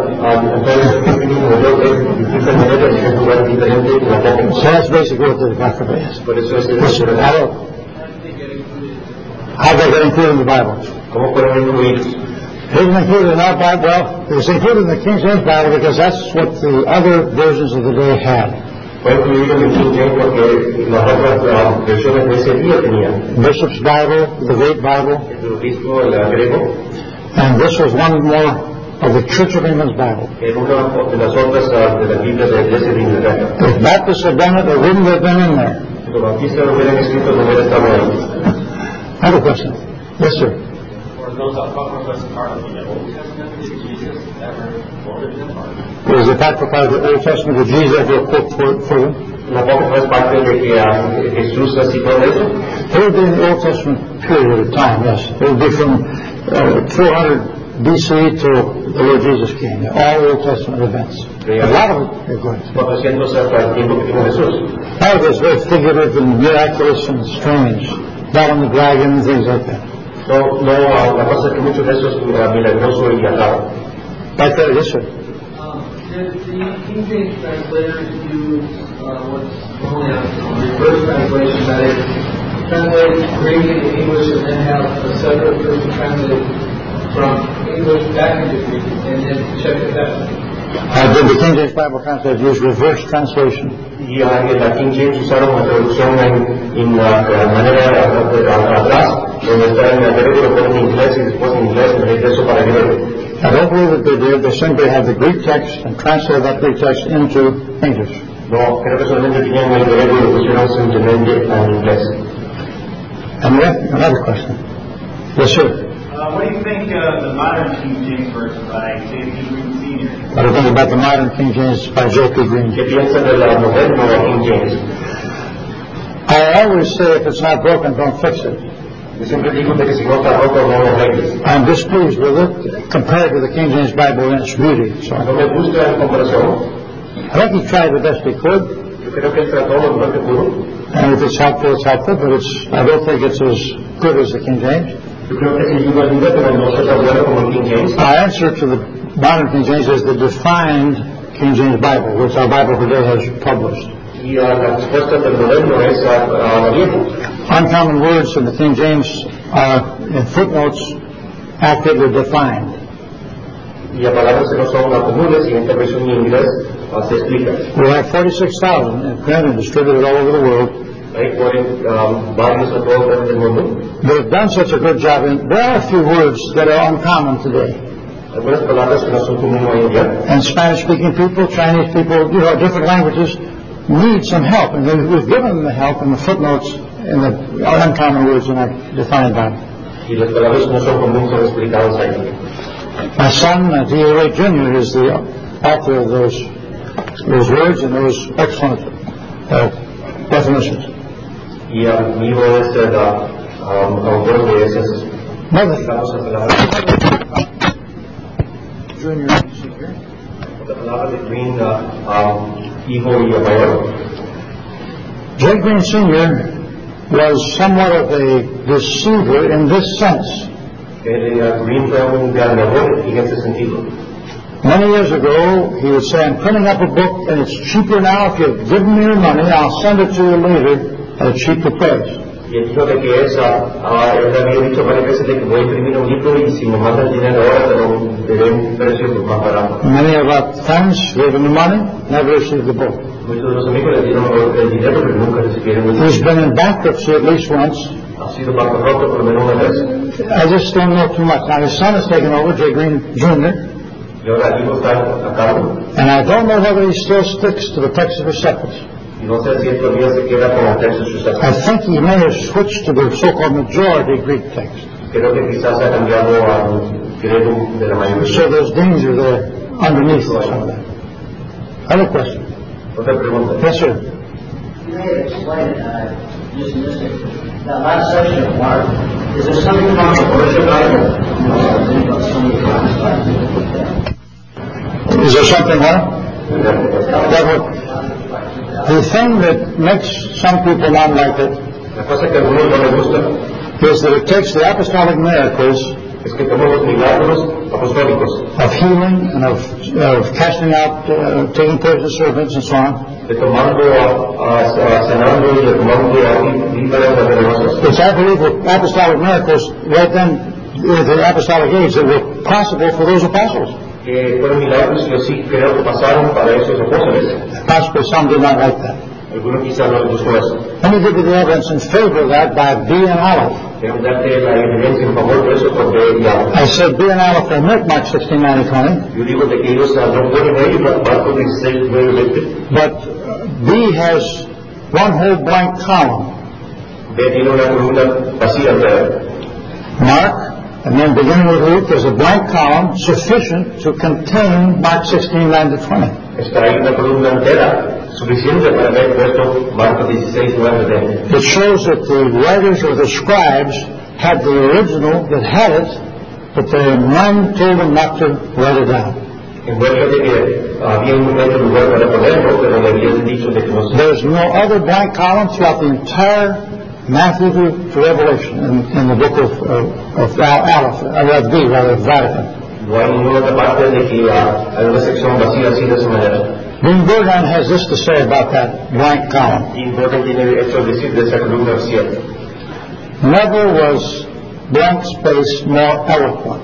that's basically what the Apocrypha is. Por eso es Listen, How did they get included in the Bible? ¿Cómo fueron incluidos? It isn't included in our Bible. Well, it was included in the King James Bible because that's what the other versions of the day had. Fue incluido en el King James porque las otras versiones de ese día tenían. Bishop's Bible, the Great Bible. El obispo, el griego. And this was one more of the Church of England's Bible. Era una de las otras de la Biblia de la Iglesia de Inglaterra. If Baptists had done it, it wouldn't have been in there. Si los bautistas lo hubieran escrito, no hubiera estado ahí. I have a question. Yes, sir. Were those apocryphas part of the Old Testament? Did Jesus ever quoted them? Was the apocrypha of the Old Testament? Did Jesus ever quote for, for them? ¿La apócrifa es parte de que uh, Jesús citó eso? It would be in the Old Testament period of time, yes. It would be from uh, four hundred B C till the Lord Jesus came. All Old Testament events. A lot of it are going to. cuatrocientos hasta el tiempo que vino Jesús. All of it is very figurative and miraculous and strange. Down the dragon and things like that. No, no, uh, la cosa es que mucho de eso es uh, milagroso y alado. Like that, yes, sir. Um, did the King James translators use uh, what's normally a reverse translation, that is, translate Greek into English and then have a separate person translate from English back into Greek and then check it that way? Uh, did the King James Bible translator use reverse translation? Y uh, en la King James usaron la traducción en, en la, la manera de, de, atrás, donde está en el griego, lo ponen en inglés y después en inglés y regreso para griego. I don't believe that they did. They simply had the Greek text and translated that Greek text into English. No, creo que solamente tenían el griego y lo pusieron simplemente en inglés. And then, another question. Yes, sir. Uh, what do you think of the modern King James version by J P Green Senior? What do you think about the modern King James by J P Green? ¿Qué piensa de la moderna King James? I always say if it's not broken, don't fix it. Yo siempre digo que si no está roto, no lo arregles. I'm displeased with it compared to the King James Bible in its beauty. So no me gusta en comparación. I think he tried the best he could. Yo creo que él trató lo mejor que pudo. And if it's helpful, it's helpful, but it's, I don't think it's as good as the King James. Yo creo que si ayuda, ayuda, pero no es tan bueno como el King James. Our answer to the modern King James is the defined King James Bible, which our Bible today has published. Y uh, la respuesta del moderno es a la vieja. Uncommon words in the King James are in footnotes accurately defined. Y las palabras que no son comunes y en esta versión en inglés uh, se explica. We have forty-six thousand in print and distributed all over the world. Hay um, varios a todo el mundo. They've done such a good job. In, there are a few words that are uncommon today. Algunas palabras que no son comunes hoy en día. And Spanish-speaking people, Chinese people, you know, different languages need some help, and we've given them the help in the footnotes in the uncommon words in our defined Bible. Y las palabras que no son comunes son explicadas ahí. My son, uh, D A Wade Junior, is the author of those those words and those excellent uh, definitions. Y uh, mi hijo es el um, autor de esas palabras. Junior, la palabra de Green, uh, um, hijo y mayor. J. Green Senior was somewhat of a deceiver in this sense. El Green fue un gran error en ese sentido. Many years ago, he would say, I'm printing up a book and it's cheaper now. If you'll give me your money, I'll send it to you later at a cheaper price. Y él dijo de que esa, uh, él había dicho varias veces de que voy a imprimir un libro y si me mandan dinero ahora te lo daré un precio más barato. Many of our friends gave him the money, never received the book. Muchos de los amigos le dieron el dinero pero nunca recibieron el dinero. He's been in bankruptcy at least once. Ha sido bancarrota por lo menos una vez. I just don't know too much. Now his son has taken over, J. Green Junior Y ahora el hijo está a cargo. And I don't know whether he still sticks to the text of Receptus. Y no sé si todavía se queda con el texto Receptus. I think he may have switched to the so-called majority Greek text. Creo que quizás ha cambiado al griego de la mayoría. So there's danger there underneath some of that. Other question? Otra pregunta. Yes, sir. You may have explained, uh, just missed it. That last section of Mark, is there something controversial about it? Is there something what? That would, the thing that makes some people not like it La cosa que a algunos no les gusta is that it takes the apostolic miracles es que tomó los milagros apostólicos. Of healing and of, of casting out, uh, taking care of the servants and so on. De tomando, a, a, sanando y de tomando a liberar a los Which I believe were apostolic miracles right then, in the apostolic age, that were possible for those apostles. Que fueron milagros yo sí creo que pasaron para esos apóstoles. Possibly some did not like that. Algunos quizás no les gustó eso. Let me give you the evidence in favor of that by B and Aleph. Debo darte la evidencia en favor de eso por B y Aleph. I said B and Aleph omit Mark sixteen, nine, and twenty. Yo digo de que ellos no pueden ir Marcos dieciséis, nueve, veinte. But B has one whole blank column. B tiene una columna vacía entera. Mark, and then beginning with Luke, there's a blank column sufficient to contain Mark sixteen, nine to twenty. Está ahí una columna entera suficiente para haber puesto Marcos dieciséis, nueve, veinte. It shows that the writers or the scribes had the original that had it, but the man told them not to write it down. En vuelta de que había un momento lugar para ponerlo, pero le habían dicho de que no se... There's no other blank column throughout the entire Matthew to, to Revelation in, in the book of, uh, of Aleph, uh, B, rather, Vatican. No hay ninguna otra parte de que uh, hay una sección vacía así de esa manera. Dean Burgon has this to say about that blank column. Dean Burgon tiene esto a decir de esa columna vacía. Never was blank space more eloquent.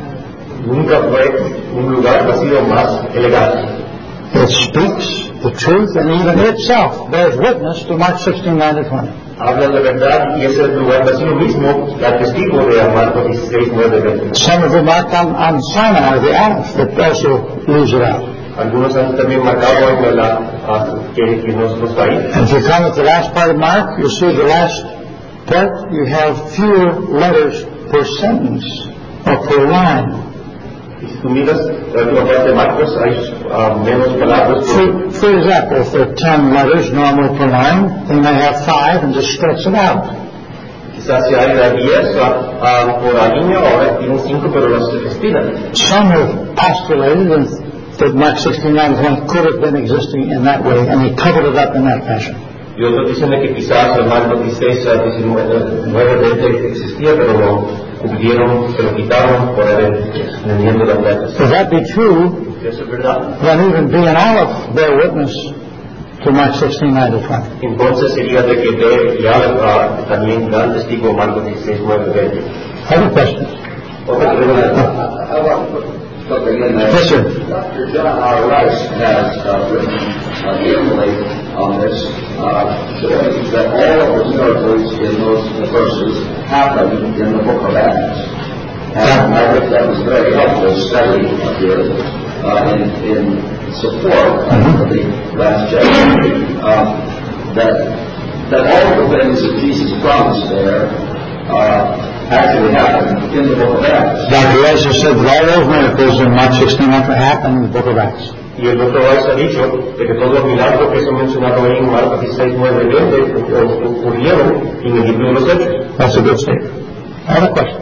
Nunca fue un lugar vacío más elegante. It speaks the truth and even itself bears witness to Mark sixteen, nine to twenty. Habla la verdad y ese lugar vacío mismo da testigo de Marcos dieciséis, nueve, veinte. Some of them marked on, on Sinai, the Aleph, that also leaves it out. Algunos han también marcado en la uh, que, que nos está ahí. And if you come at the last part of Mark, you'll see the last part, you have fewer letters per sentence or per line. Y si tú miras la última parte de Marcos, hay uh, menos palabras. For, for example, if there are ten letters normally per line, they may have five and just stretch it out. Quizás si hay diez uh, uh, por la línea, ahora tienen cinco, pero las estiran. Some have postulated that Mark sixteen, nine could have been existing in that way, and he covered it up in that fashion. Y otros dicen que quizás el Marcos dieciséis, nueve, veinte existía, pero lo cubrieron, se lo quitaron por haber vendiendo las letras. If that be true, ¿Eso es verdad? then even B and Aleph bear witness to Mark sixteen, nine to twenty. Entonces sería de que B y Aleph uh, también dan testigo Marcos dieciséis, nueve, veinte. Other questions? Otra pregunta. Yes, sir. Doctor John R. Rice has uh, written uh, carefully on this, uh, showing that all of the miracles in those verses happen in the book of Acts. And I think that was very helpful study of yours uh, in, in support of the last chapter. Um, that, that all the things that Jesus promised there uh, actually happened in the book of Acts. Doctor Rice has said that all those miracles in Mark sixteen happened in the book of Acts. Y el doctor Rice ha dicho de que todos los milagros que son mencionados ahí en Marcos dieciséis, nueve, veinte ocurrieron en el libro de los Hechos. That's a good statement. Other question?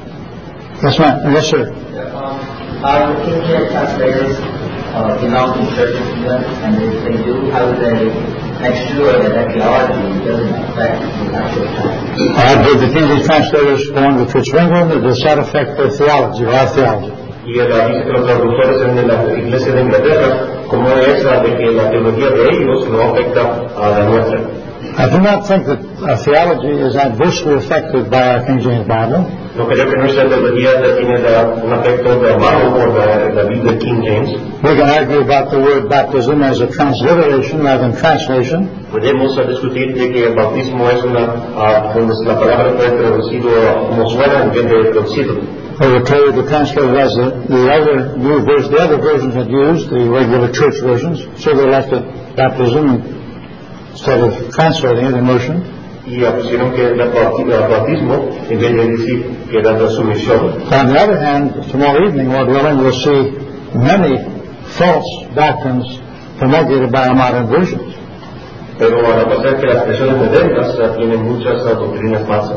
Yes, ma'am. Yes, sir. Um, are the King James translators uh, belong to churches here? And if they do, how do they make sure that their theology doesn't affect the actual text? I believe the King James translators belong to the Church of England. It does not affect their theology or our theology. Y él dice que los traductores en la Iglesia de Inglaterra, como es la de que la teología de ellos no afecta a la nuestra. I do not think that our theology is adversely affected by our King James Bible. No creo que nuestra teología tiene un efecto de malo por la, la Biblia King James. We can argue about the word baptism as a transliteration rather than translation. Podemos discutir de que el bautismo es una, uh, donde la palabra fue traducido como suena en vez de traducido. They were told to translate it as the, the other new version, the other versions had used, the regular church versions, so they left it baptism instead of translating it, immersion. Y pusieron que era bautismo en vez de decir que era la sumisión. On the other hand, tomorrow evening, Lord willing, we'll see many false doctrines promulgated by our modern versions. Pero a pesar que las versiones modernas uh, tienen muchas uh, doctrinas falsas.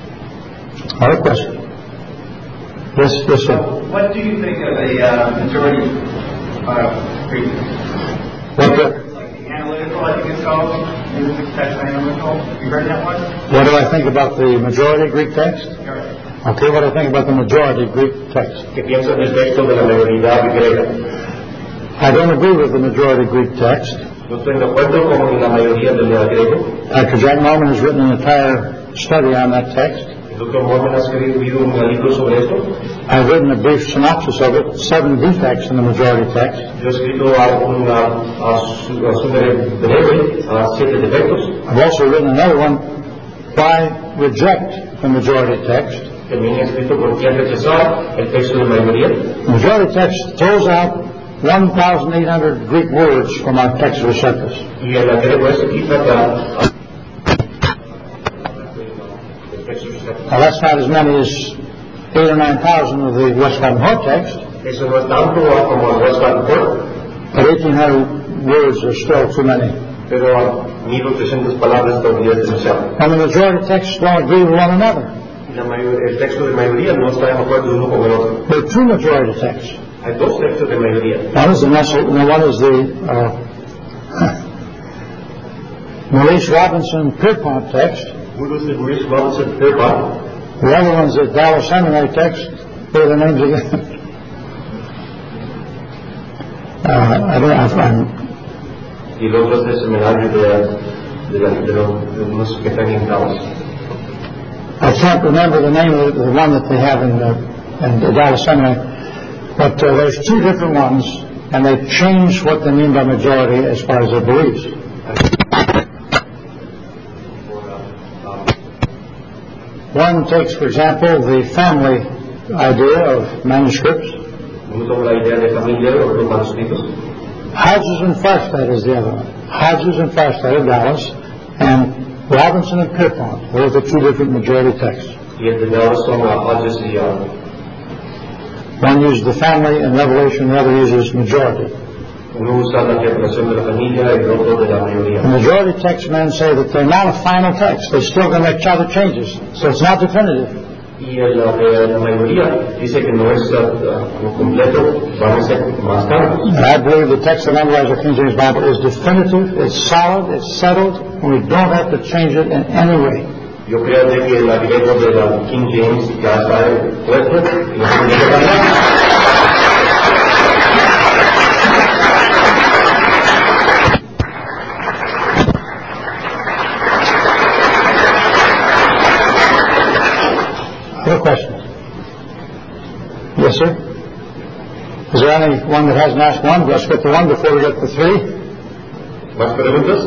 Other question? Yes, yes, sir. What do you think of the uh, majority uh, Greek? What the? Like the analytical, I think it's called. Maybe it's text analytical. You heard that one? What do I think about the majority Greek text? Right. Okay, what do I think about the majority Greek text? ¿Qué piensas del texto de la mayoría griega? I don't agree with the majority Greek text. No estoy de acuerdo con la mayoría del griego. Doctor Jack Norman has written an entire study on that text. El doctor Norman ha escrito un libro sobre esto. I've written a brief synopsis of it, seven defects in the majority text. Yo he escrito una breve, siete defectos. I've also written another one, why reject the majority text. También he escrito por qué rechazar el texto de mayoría. The majority text throws out one thousand eight hundred Greek words from our text receptus. Y el griego este quita la... Now that's not as many as eight or nine thousand of the West Latin Hort text. Eso no es tanto como el West Latin Hort. But eighteen hundred words are still too many. Pero mil ochocientas palabras todavía es demasiado. And the majority texts don't agree with one another. La mayor, el texto de mayoría no está de acuerdo uno con el otro. There are two majority texts. Hay dos textos de mayoría. One is the, one is the uh, Maurice Robinson Pierpont text. Uno es el Maurice Robinson Pierpont. The other one's the Dallas Seminary text. What are the names again? uh, I don't know. I'm, y el otro es el seminario de, de, la, de, los, de los que están en Dallas. I can't remember the name of the, the one that they have in the, in the Dallas Seminary, but uh, there's two different ones, and they change what they mean by majority as far as their beliefs. One takes, for example, the family idea of manuscripts. Hodges and Farstad is the other one. Hodges and Farstad of Dallas, and Robinson and Pierpont. Those are two different majority texts. One uses the family in Revelation, the other uses majority. The majority text men say that they're not a final text. They're still going to make other changes. So it's not definitive. Y la, la mayoría dice que no es uh, completo, van a ser más cambios. I believe the text that underlies the King James Bible is definitive, it's solid, it's settled, and we don't have to change it in any way. Yo creo de que el griego de la King James ya está puesto y no se tiene que cambiar. Other questions? Yes, sir? Is there anyone that hasn't asked one? Let's get to one before we get to three. ¿Más preguntas?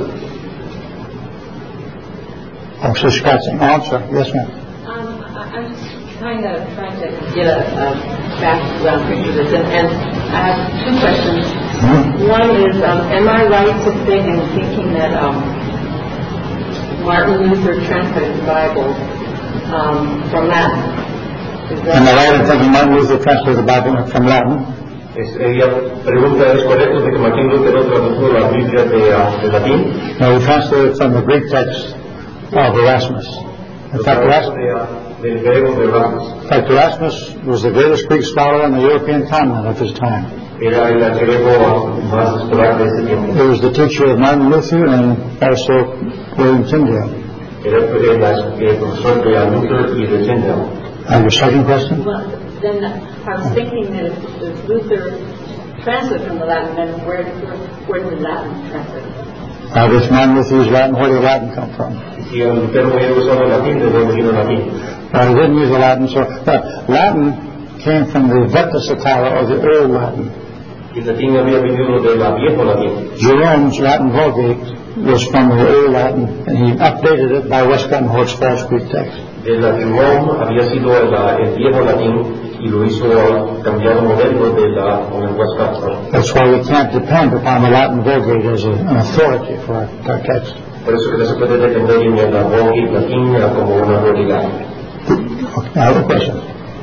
I'm just scratching. Oh, I'm sorry. Yes, ma'am. Um, I'm just trying to, trying to get a, a background picture of this, and, and I have two questions. Mm-hmm. One is, um, am I right to think in thinking that um, Martin Luther translated the Bible Um, from Latin? Am I right in thinking Martin Luther translated the Bible from Latin? Es, ella pregunta, ¿es correcto de que Martín Lutero tradujo la Biblia de, uh, de latín? No, he translated from the Greek text of Erasmus. In fact, Erasmus, del griego de Erasmus. In fact, Erasmus was the greatest Greek scholar on the European continent of his time. Era el griego más escolar de ese tiempo. He was the teacher of Martin Luther and also William Tyndale. Era el profesor de Luther y de Tyndale. And your second question? Well, then I was thinking that if, if Luther translated from the Latin, then where, where, where did Latin translate? Uh, if Martin Luther used Latin, where did Latin come from? Si el Lutero hubiera usado latín, ¿de dónde vino latín? Uh, he didn't use the Latin, so uh, Latin came from the Vetusicala, or the Old Latin. El latín había venido de la viejo latín. Jerome's Latin Vulgate was from the Old Latin, and he updated it by West Latin Hort's false Greek text. De la Jerome había sido el, el viejo latín y lo hizo cambiar modelo de la con el West Latin. That's why we can't depend upon the Latin Vulgate as a, an authority for our, our text. Por eso que no se puede depender en la Vulgate latina como una autoridad. Okay, I have a question.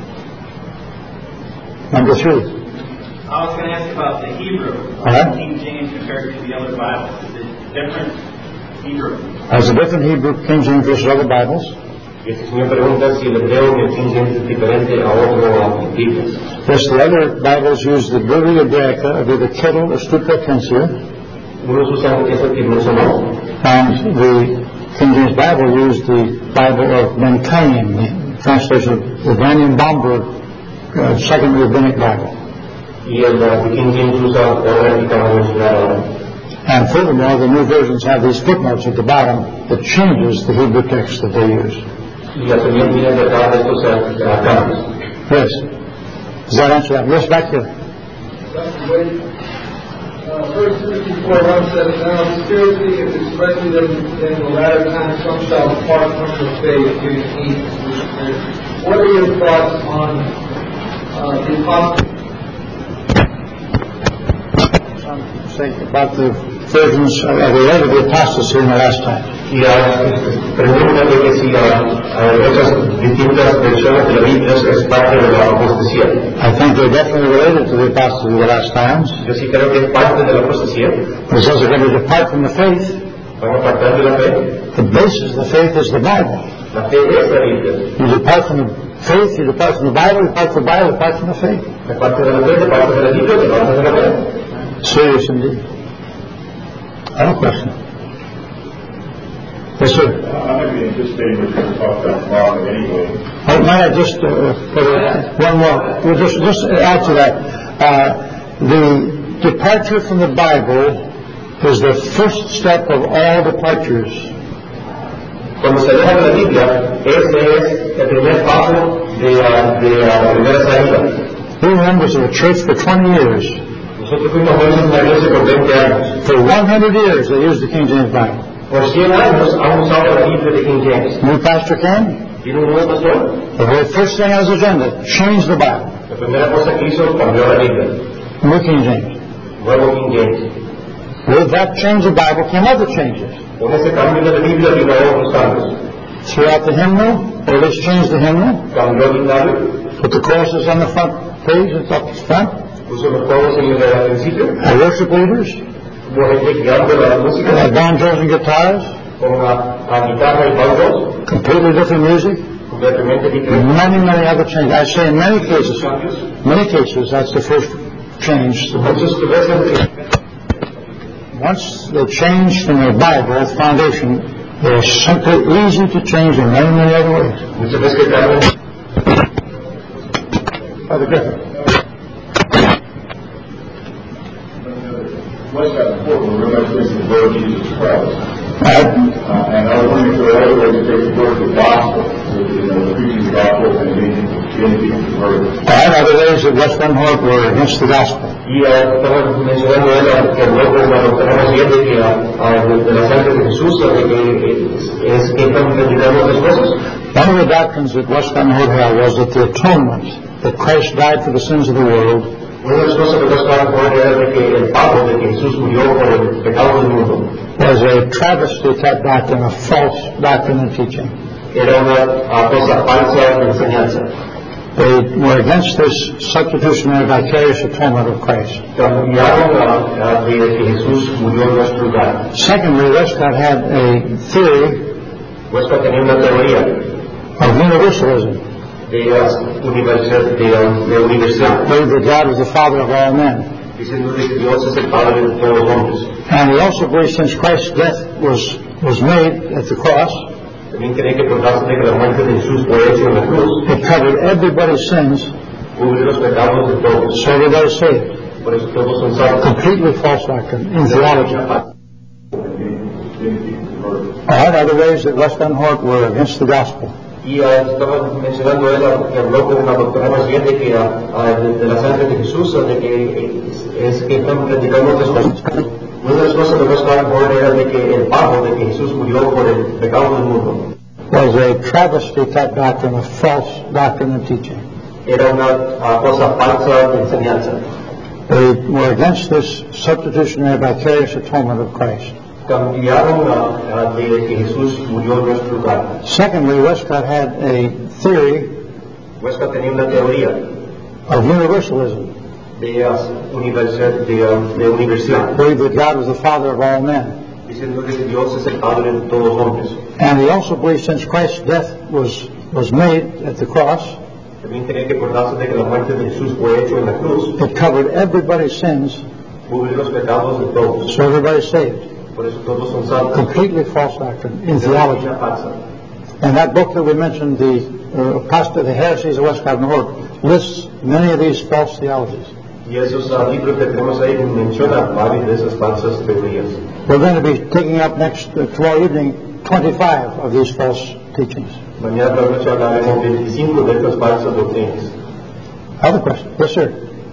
Number three. I was going to ask you about the Hebrew. Uh-huh. King James compared to the other Bibles. Is it different Hebrew? There's a different Hebrew King James versus other Bibles. Y este señor pregunta si el hebreo del King James es diferente a otro Biblias. Yes, the other Bibles use the Biblia Hebraica of either Kettle or Stupatensia. Unos usan ese que mencionó. And the King James Bible used the Bible of Menkaim, translation of the Daniel Bomberg uh, Second Rabbinic Bible. Y el uh, King James usa orden que acabo de mencionar ahora. And furthermore, the new versions have these footnotes at the bottom that changes the Hebrew text that they use. Y también tiene detrás de estos uh, cambios. Yes. Does that answer that? Yes, back here. Uh, verse fifty-four one says, now spiritually is expressing them in the latter time, some shall depart from the faith, giving heed to the Spirit. What are your thoughts on uh, the apostle? Say about the virgins of the way of the apostasy in the last time. Y pregunta que si esas distintas versiones de la Biblia es parte de la apostasía. I think they're definitely related to the apostasy of the last times. Yo sí creo que es parte de la apostasía. It says they're going to depart from the faith. Van a apartar de la fe. The basis of the faith is the Bible. La fe es la Biblia. You depart from the faith, you depart from the Bible, you depart from the Bible, you depart from the faith. De parte de la fe, de parte de la Biblia, de parte de la fe. Serious indeed. I have a question. Yes, sir. Uh, I might be interested in what you're talking about tomorrow anyway. Oh, might I just uh, put a, one more? We'll just, just add to that. Uh, the departure from the Bible is the first step of all departures. Cuando se deja de la Biblia, ese es el primer paso de la, de la primera salida. We were members of a church for twenty years. Nosotros fuimos miembros de una iglesia por veinte años. For one hundred years, they used the King James Bible. Por cien años han usado la Biblia de King James. New pastor came. ¿Tiene un nuevo pastor? The very first thing on his agenda, change the Bible. La primera cosa que hizo, cambió la Biblia. New King James. Nuevo King James. With that change of Bible came other changes. Con ese cambio de la Biblia vino otros cambios. Throughout the hymnal, or let's change the hymnal. Cambió el himnario. Put the choruses on the front page, it's up front. Puso los coros en el principio. Our worship leaders. Hubo gente guiando la música. Our banjos and guitars. Con la, la guitarra y banjos. Completely different music. Completamente diferente. Many, many other changes. I say in many cases, many cases, that's the first change. Once they change from the Bible foundation, they're simply easy to change in many, many other ways. Muchas veces que cambian. Father Griffin. What's that important? Remember, this is the Lord Jesus Christ. Right. Uh, and I was wondering if there are other ways to take the word of the gospel, you know, the preaching the gospel and getting people converted. All other ways that West Van Hork were against the gospel. Y estaba mencionando él que luego cuando tenemos bien de que de la sangre de Jesús, de que es que estamos predicando otras cosas. One of the doctrines that West Van Hork held was that the atonement, that Christ died for the sins of the world. Una de las cosas que West Van Hork era de que el pago de que Jesús murió por el pecado del mundo. Was a travesty type doctrine, a false doctrine and teaching. Era una cosa falsa de enseñanza. They were against this substitutionary vicarious atonement of Christ. Secondly, Westcott had a theory Westcott tenía una teoría of universalism. De universal, de, de universal. Believed that God was the Father of all men. Diciendo que Dios es el Padre de todos los hombres. And he also believed since Christ's death was was made at the cross, también cree que por causa de que la muerte de Jesús fue hecha en la cruz, it covered everybody's sins, cubrió los pecados de todos, so everybody's saved. Por eso todos son salvos. Completely false doctrine in theology. All right, other ways that West Van Hork were against the gospel. Y uh, estaba mencionando él que habló con una doctora más bien de que uh, de, de la sangre de Jesús, de que es, es que están predicando otras cosas. Una de las cosas de West Van Hork era de que el pago de que Jesús murió por el pecado del mundo. Was a travesty type doctrine, a false doctrine and teaching. Era una uh, cosa falsa de enseñanza. They were against this substitutionary vicarious atonement of Christ. Cambiaron uh, de que Jesús murió en nuestro lugar. Secondly, Westcott had a theory Westcott tenía una teoría of universalism. De, uh, universal, de, uh, de universal. Believed that God was the Father of all men. Diciendo que Dios es el Padre de todos los hombres. And he also believed since Christ's death was was made at the cross, también tenía que por causa de que la muerte de Jesús fue hecho en la cruz, it covered everybody's sins, cubrió los pecados de todos, so everybody's saved. Por eso todos son salvos. Completely false doctrine in theology. And that book that we mentioned, the uh, apostate, the heresies of Westcott and Hort, lists many of these false theologies. Y esos uh, libros que tenemos ahí mencionan varias de esas falsas teorías. We're going to be taking up next uh, tomorrow evening twenty-five of these false teachings. Mañana por la noche hablaremos veinticinco de estas falsas doctrinas. Other question? Yes, sir.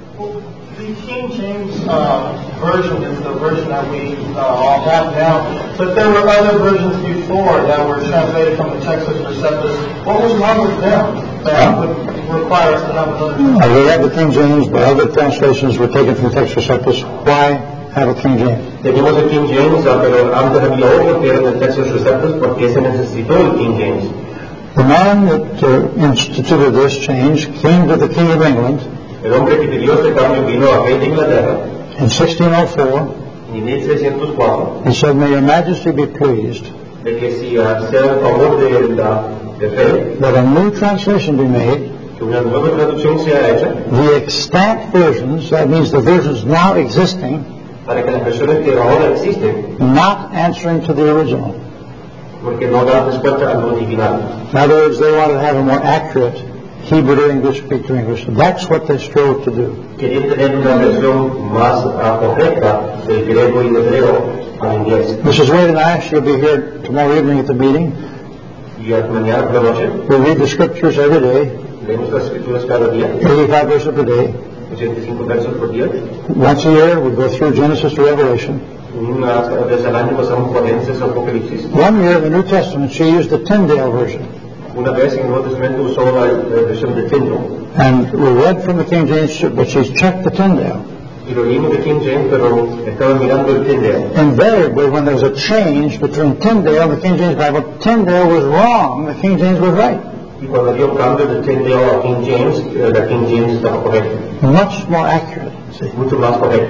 The King James uh, version is the version that we uh, all have now, but there were other versions before that were translated from the Textus Receptus. What was wrong with them that would require us to have another? Uh, we have the King James, but other translations were taken from Textus Receptus. Why have a King James? Teníamos el King James, pero antes había otro que era el Textus Receptus porque se necesitó el King James. The man that uh, instituted this change came to the King of England. El hombre que pidió este cambio vino a rey de Inglaterra. In sixteen oh four, en mil seiscientos cuatro, he said, "May your Majesty be pleased de que si uh, sea en favor de la de rey, that a new translation be made, que una nueva traducción sea hecha, the extant versions, that means the versions now existing, para que las versiones que ahora existen, not answering to the original." Porque no dan respuesta al original. In other words, they wanted to have a more accurate Hebrew to English, Greek to English. That's what they strove to do. Querían tener una versión más uh, correcta del griego y del hebreo al inglés. Missus Wade and I shall be here tomorrow evening at the meeting. Y mañana por la noche. We read the scriptures every day. Leemos las escrituras cada día. eighty-five verses per day. ochenta y cinco versos por día. Once a year we go through Genesis to Revelation. Una vez al año pasamos por Génesis a Apocalipsis. One year in the New Testament she used the Tyndale version. Una vez en el Nuevo Testamento usó la versión de Tyndale. And we read from the King James, but she's checked the Tyndale. Y lo leímos de King James, pero estaba mirando el Tyndale. Invariably, when there's a change between Tyndale and the King James Bible, Tyndale was wrong, the King James was right. Y cuando había un cambio de Tyndale a King James, la King James estaba correcta. Much more accurate. See? Mucho más correcta.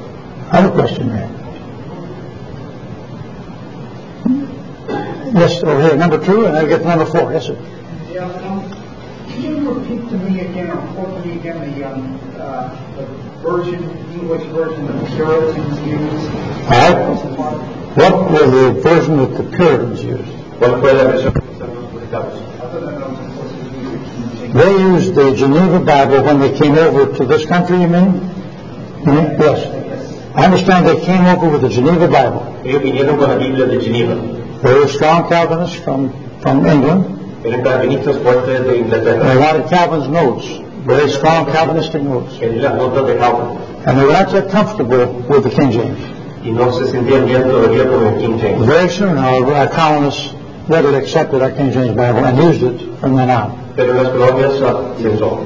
I have a question there. Yes, over here, number two, and I'll get to number four. Yes, sir. Yeah, um, can you repeat to me again, or quote me again, the, um, uh, the version, English version that the Puritans used? All right. What was the version that the Puritans used? ¿Cuál fue la versión que usaron los puritanos? They used the Geneva Bible when they came over to this country, you mean? You mean? Yes. I understand they came over with the Geneva Bible. Ellos vinieron con la Biblia de Geneva. They were strong Calvinists from, from England. Eran calvinistas fuertes de Inglaterra. They wanted Calvin's notes, very strong Calvinistic notes. En las notas de Calvin. And they were not yet comfortable with the King James. Y no se sentían bien todavía con el King James. Very soon, however, our colonists readily accepted our King James Bible and used it from then on. Pero las colonias se usó.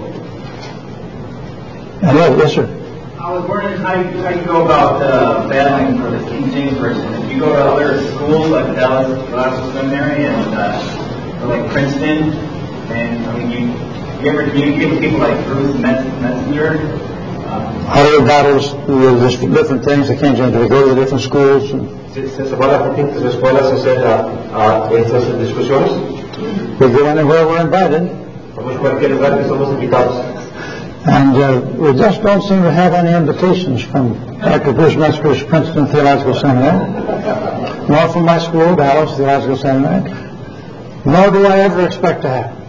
Yes, sir. I was wondering how you, how you go about uh, battling for the King James version. If you go to other schools like Dallas Theological Seminary and uh, or like Princeton, and I mean, you, you ever communicate with people like Bruce Messenger? Um, Other battles with different things, the King James, they go to the different schools. And se, se van a distintas escuelas a hacer a, a estas discusiones. We go anywhere we're invited. Vamos a cualquier lugar que somos invitados. And uh, we just don't seem to have any invitations from Doctor Bruce Messer's Princeton Theological Seminary, nor from my school, Dallas Theological Seminary, nor do I ever expect to have.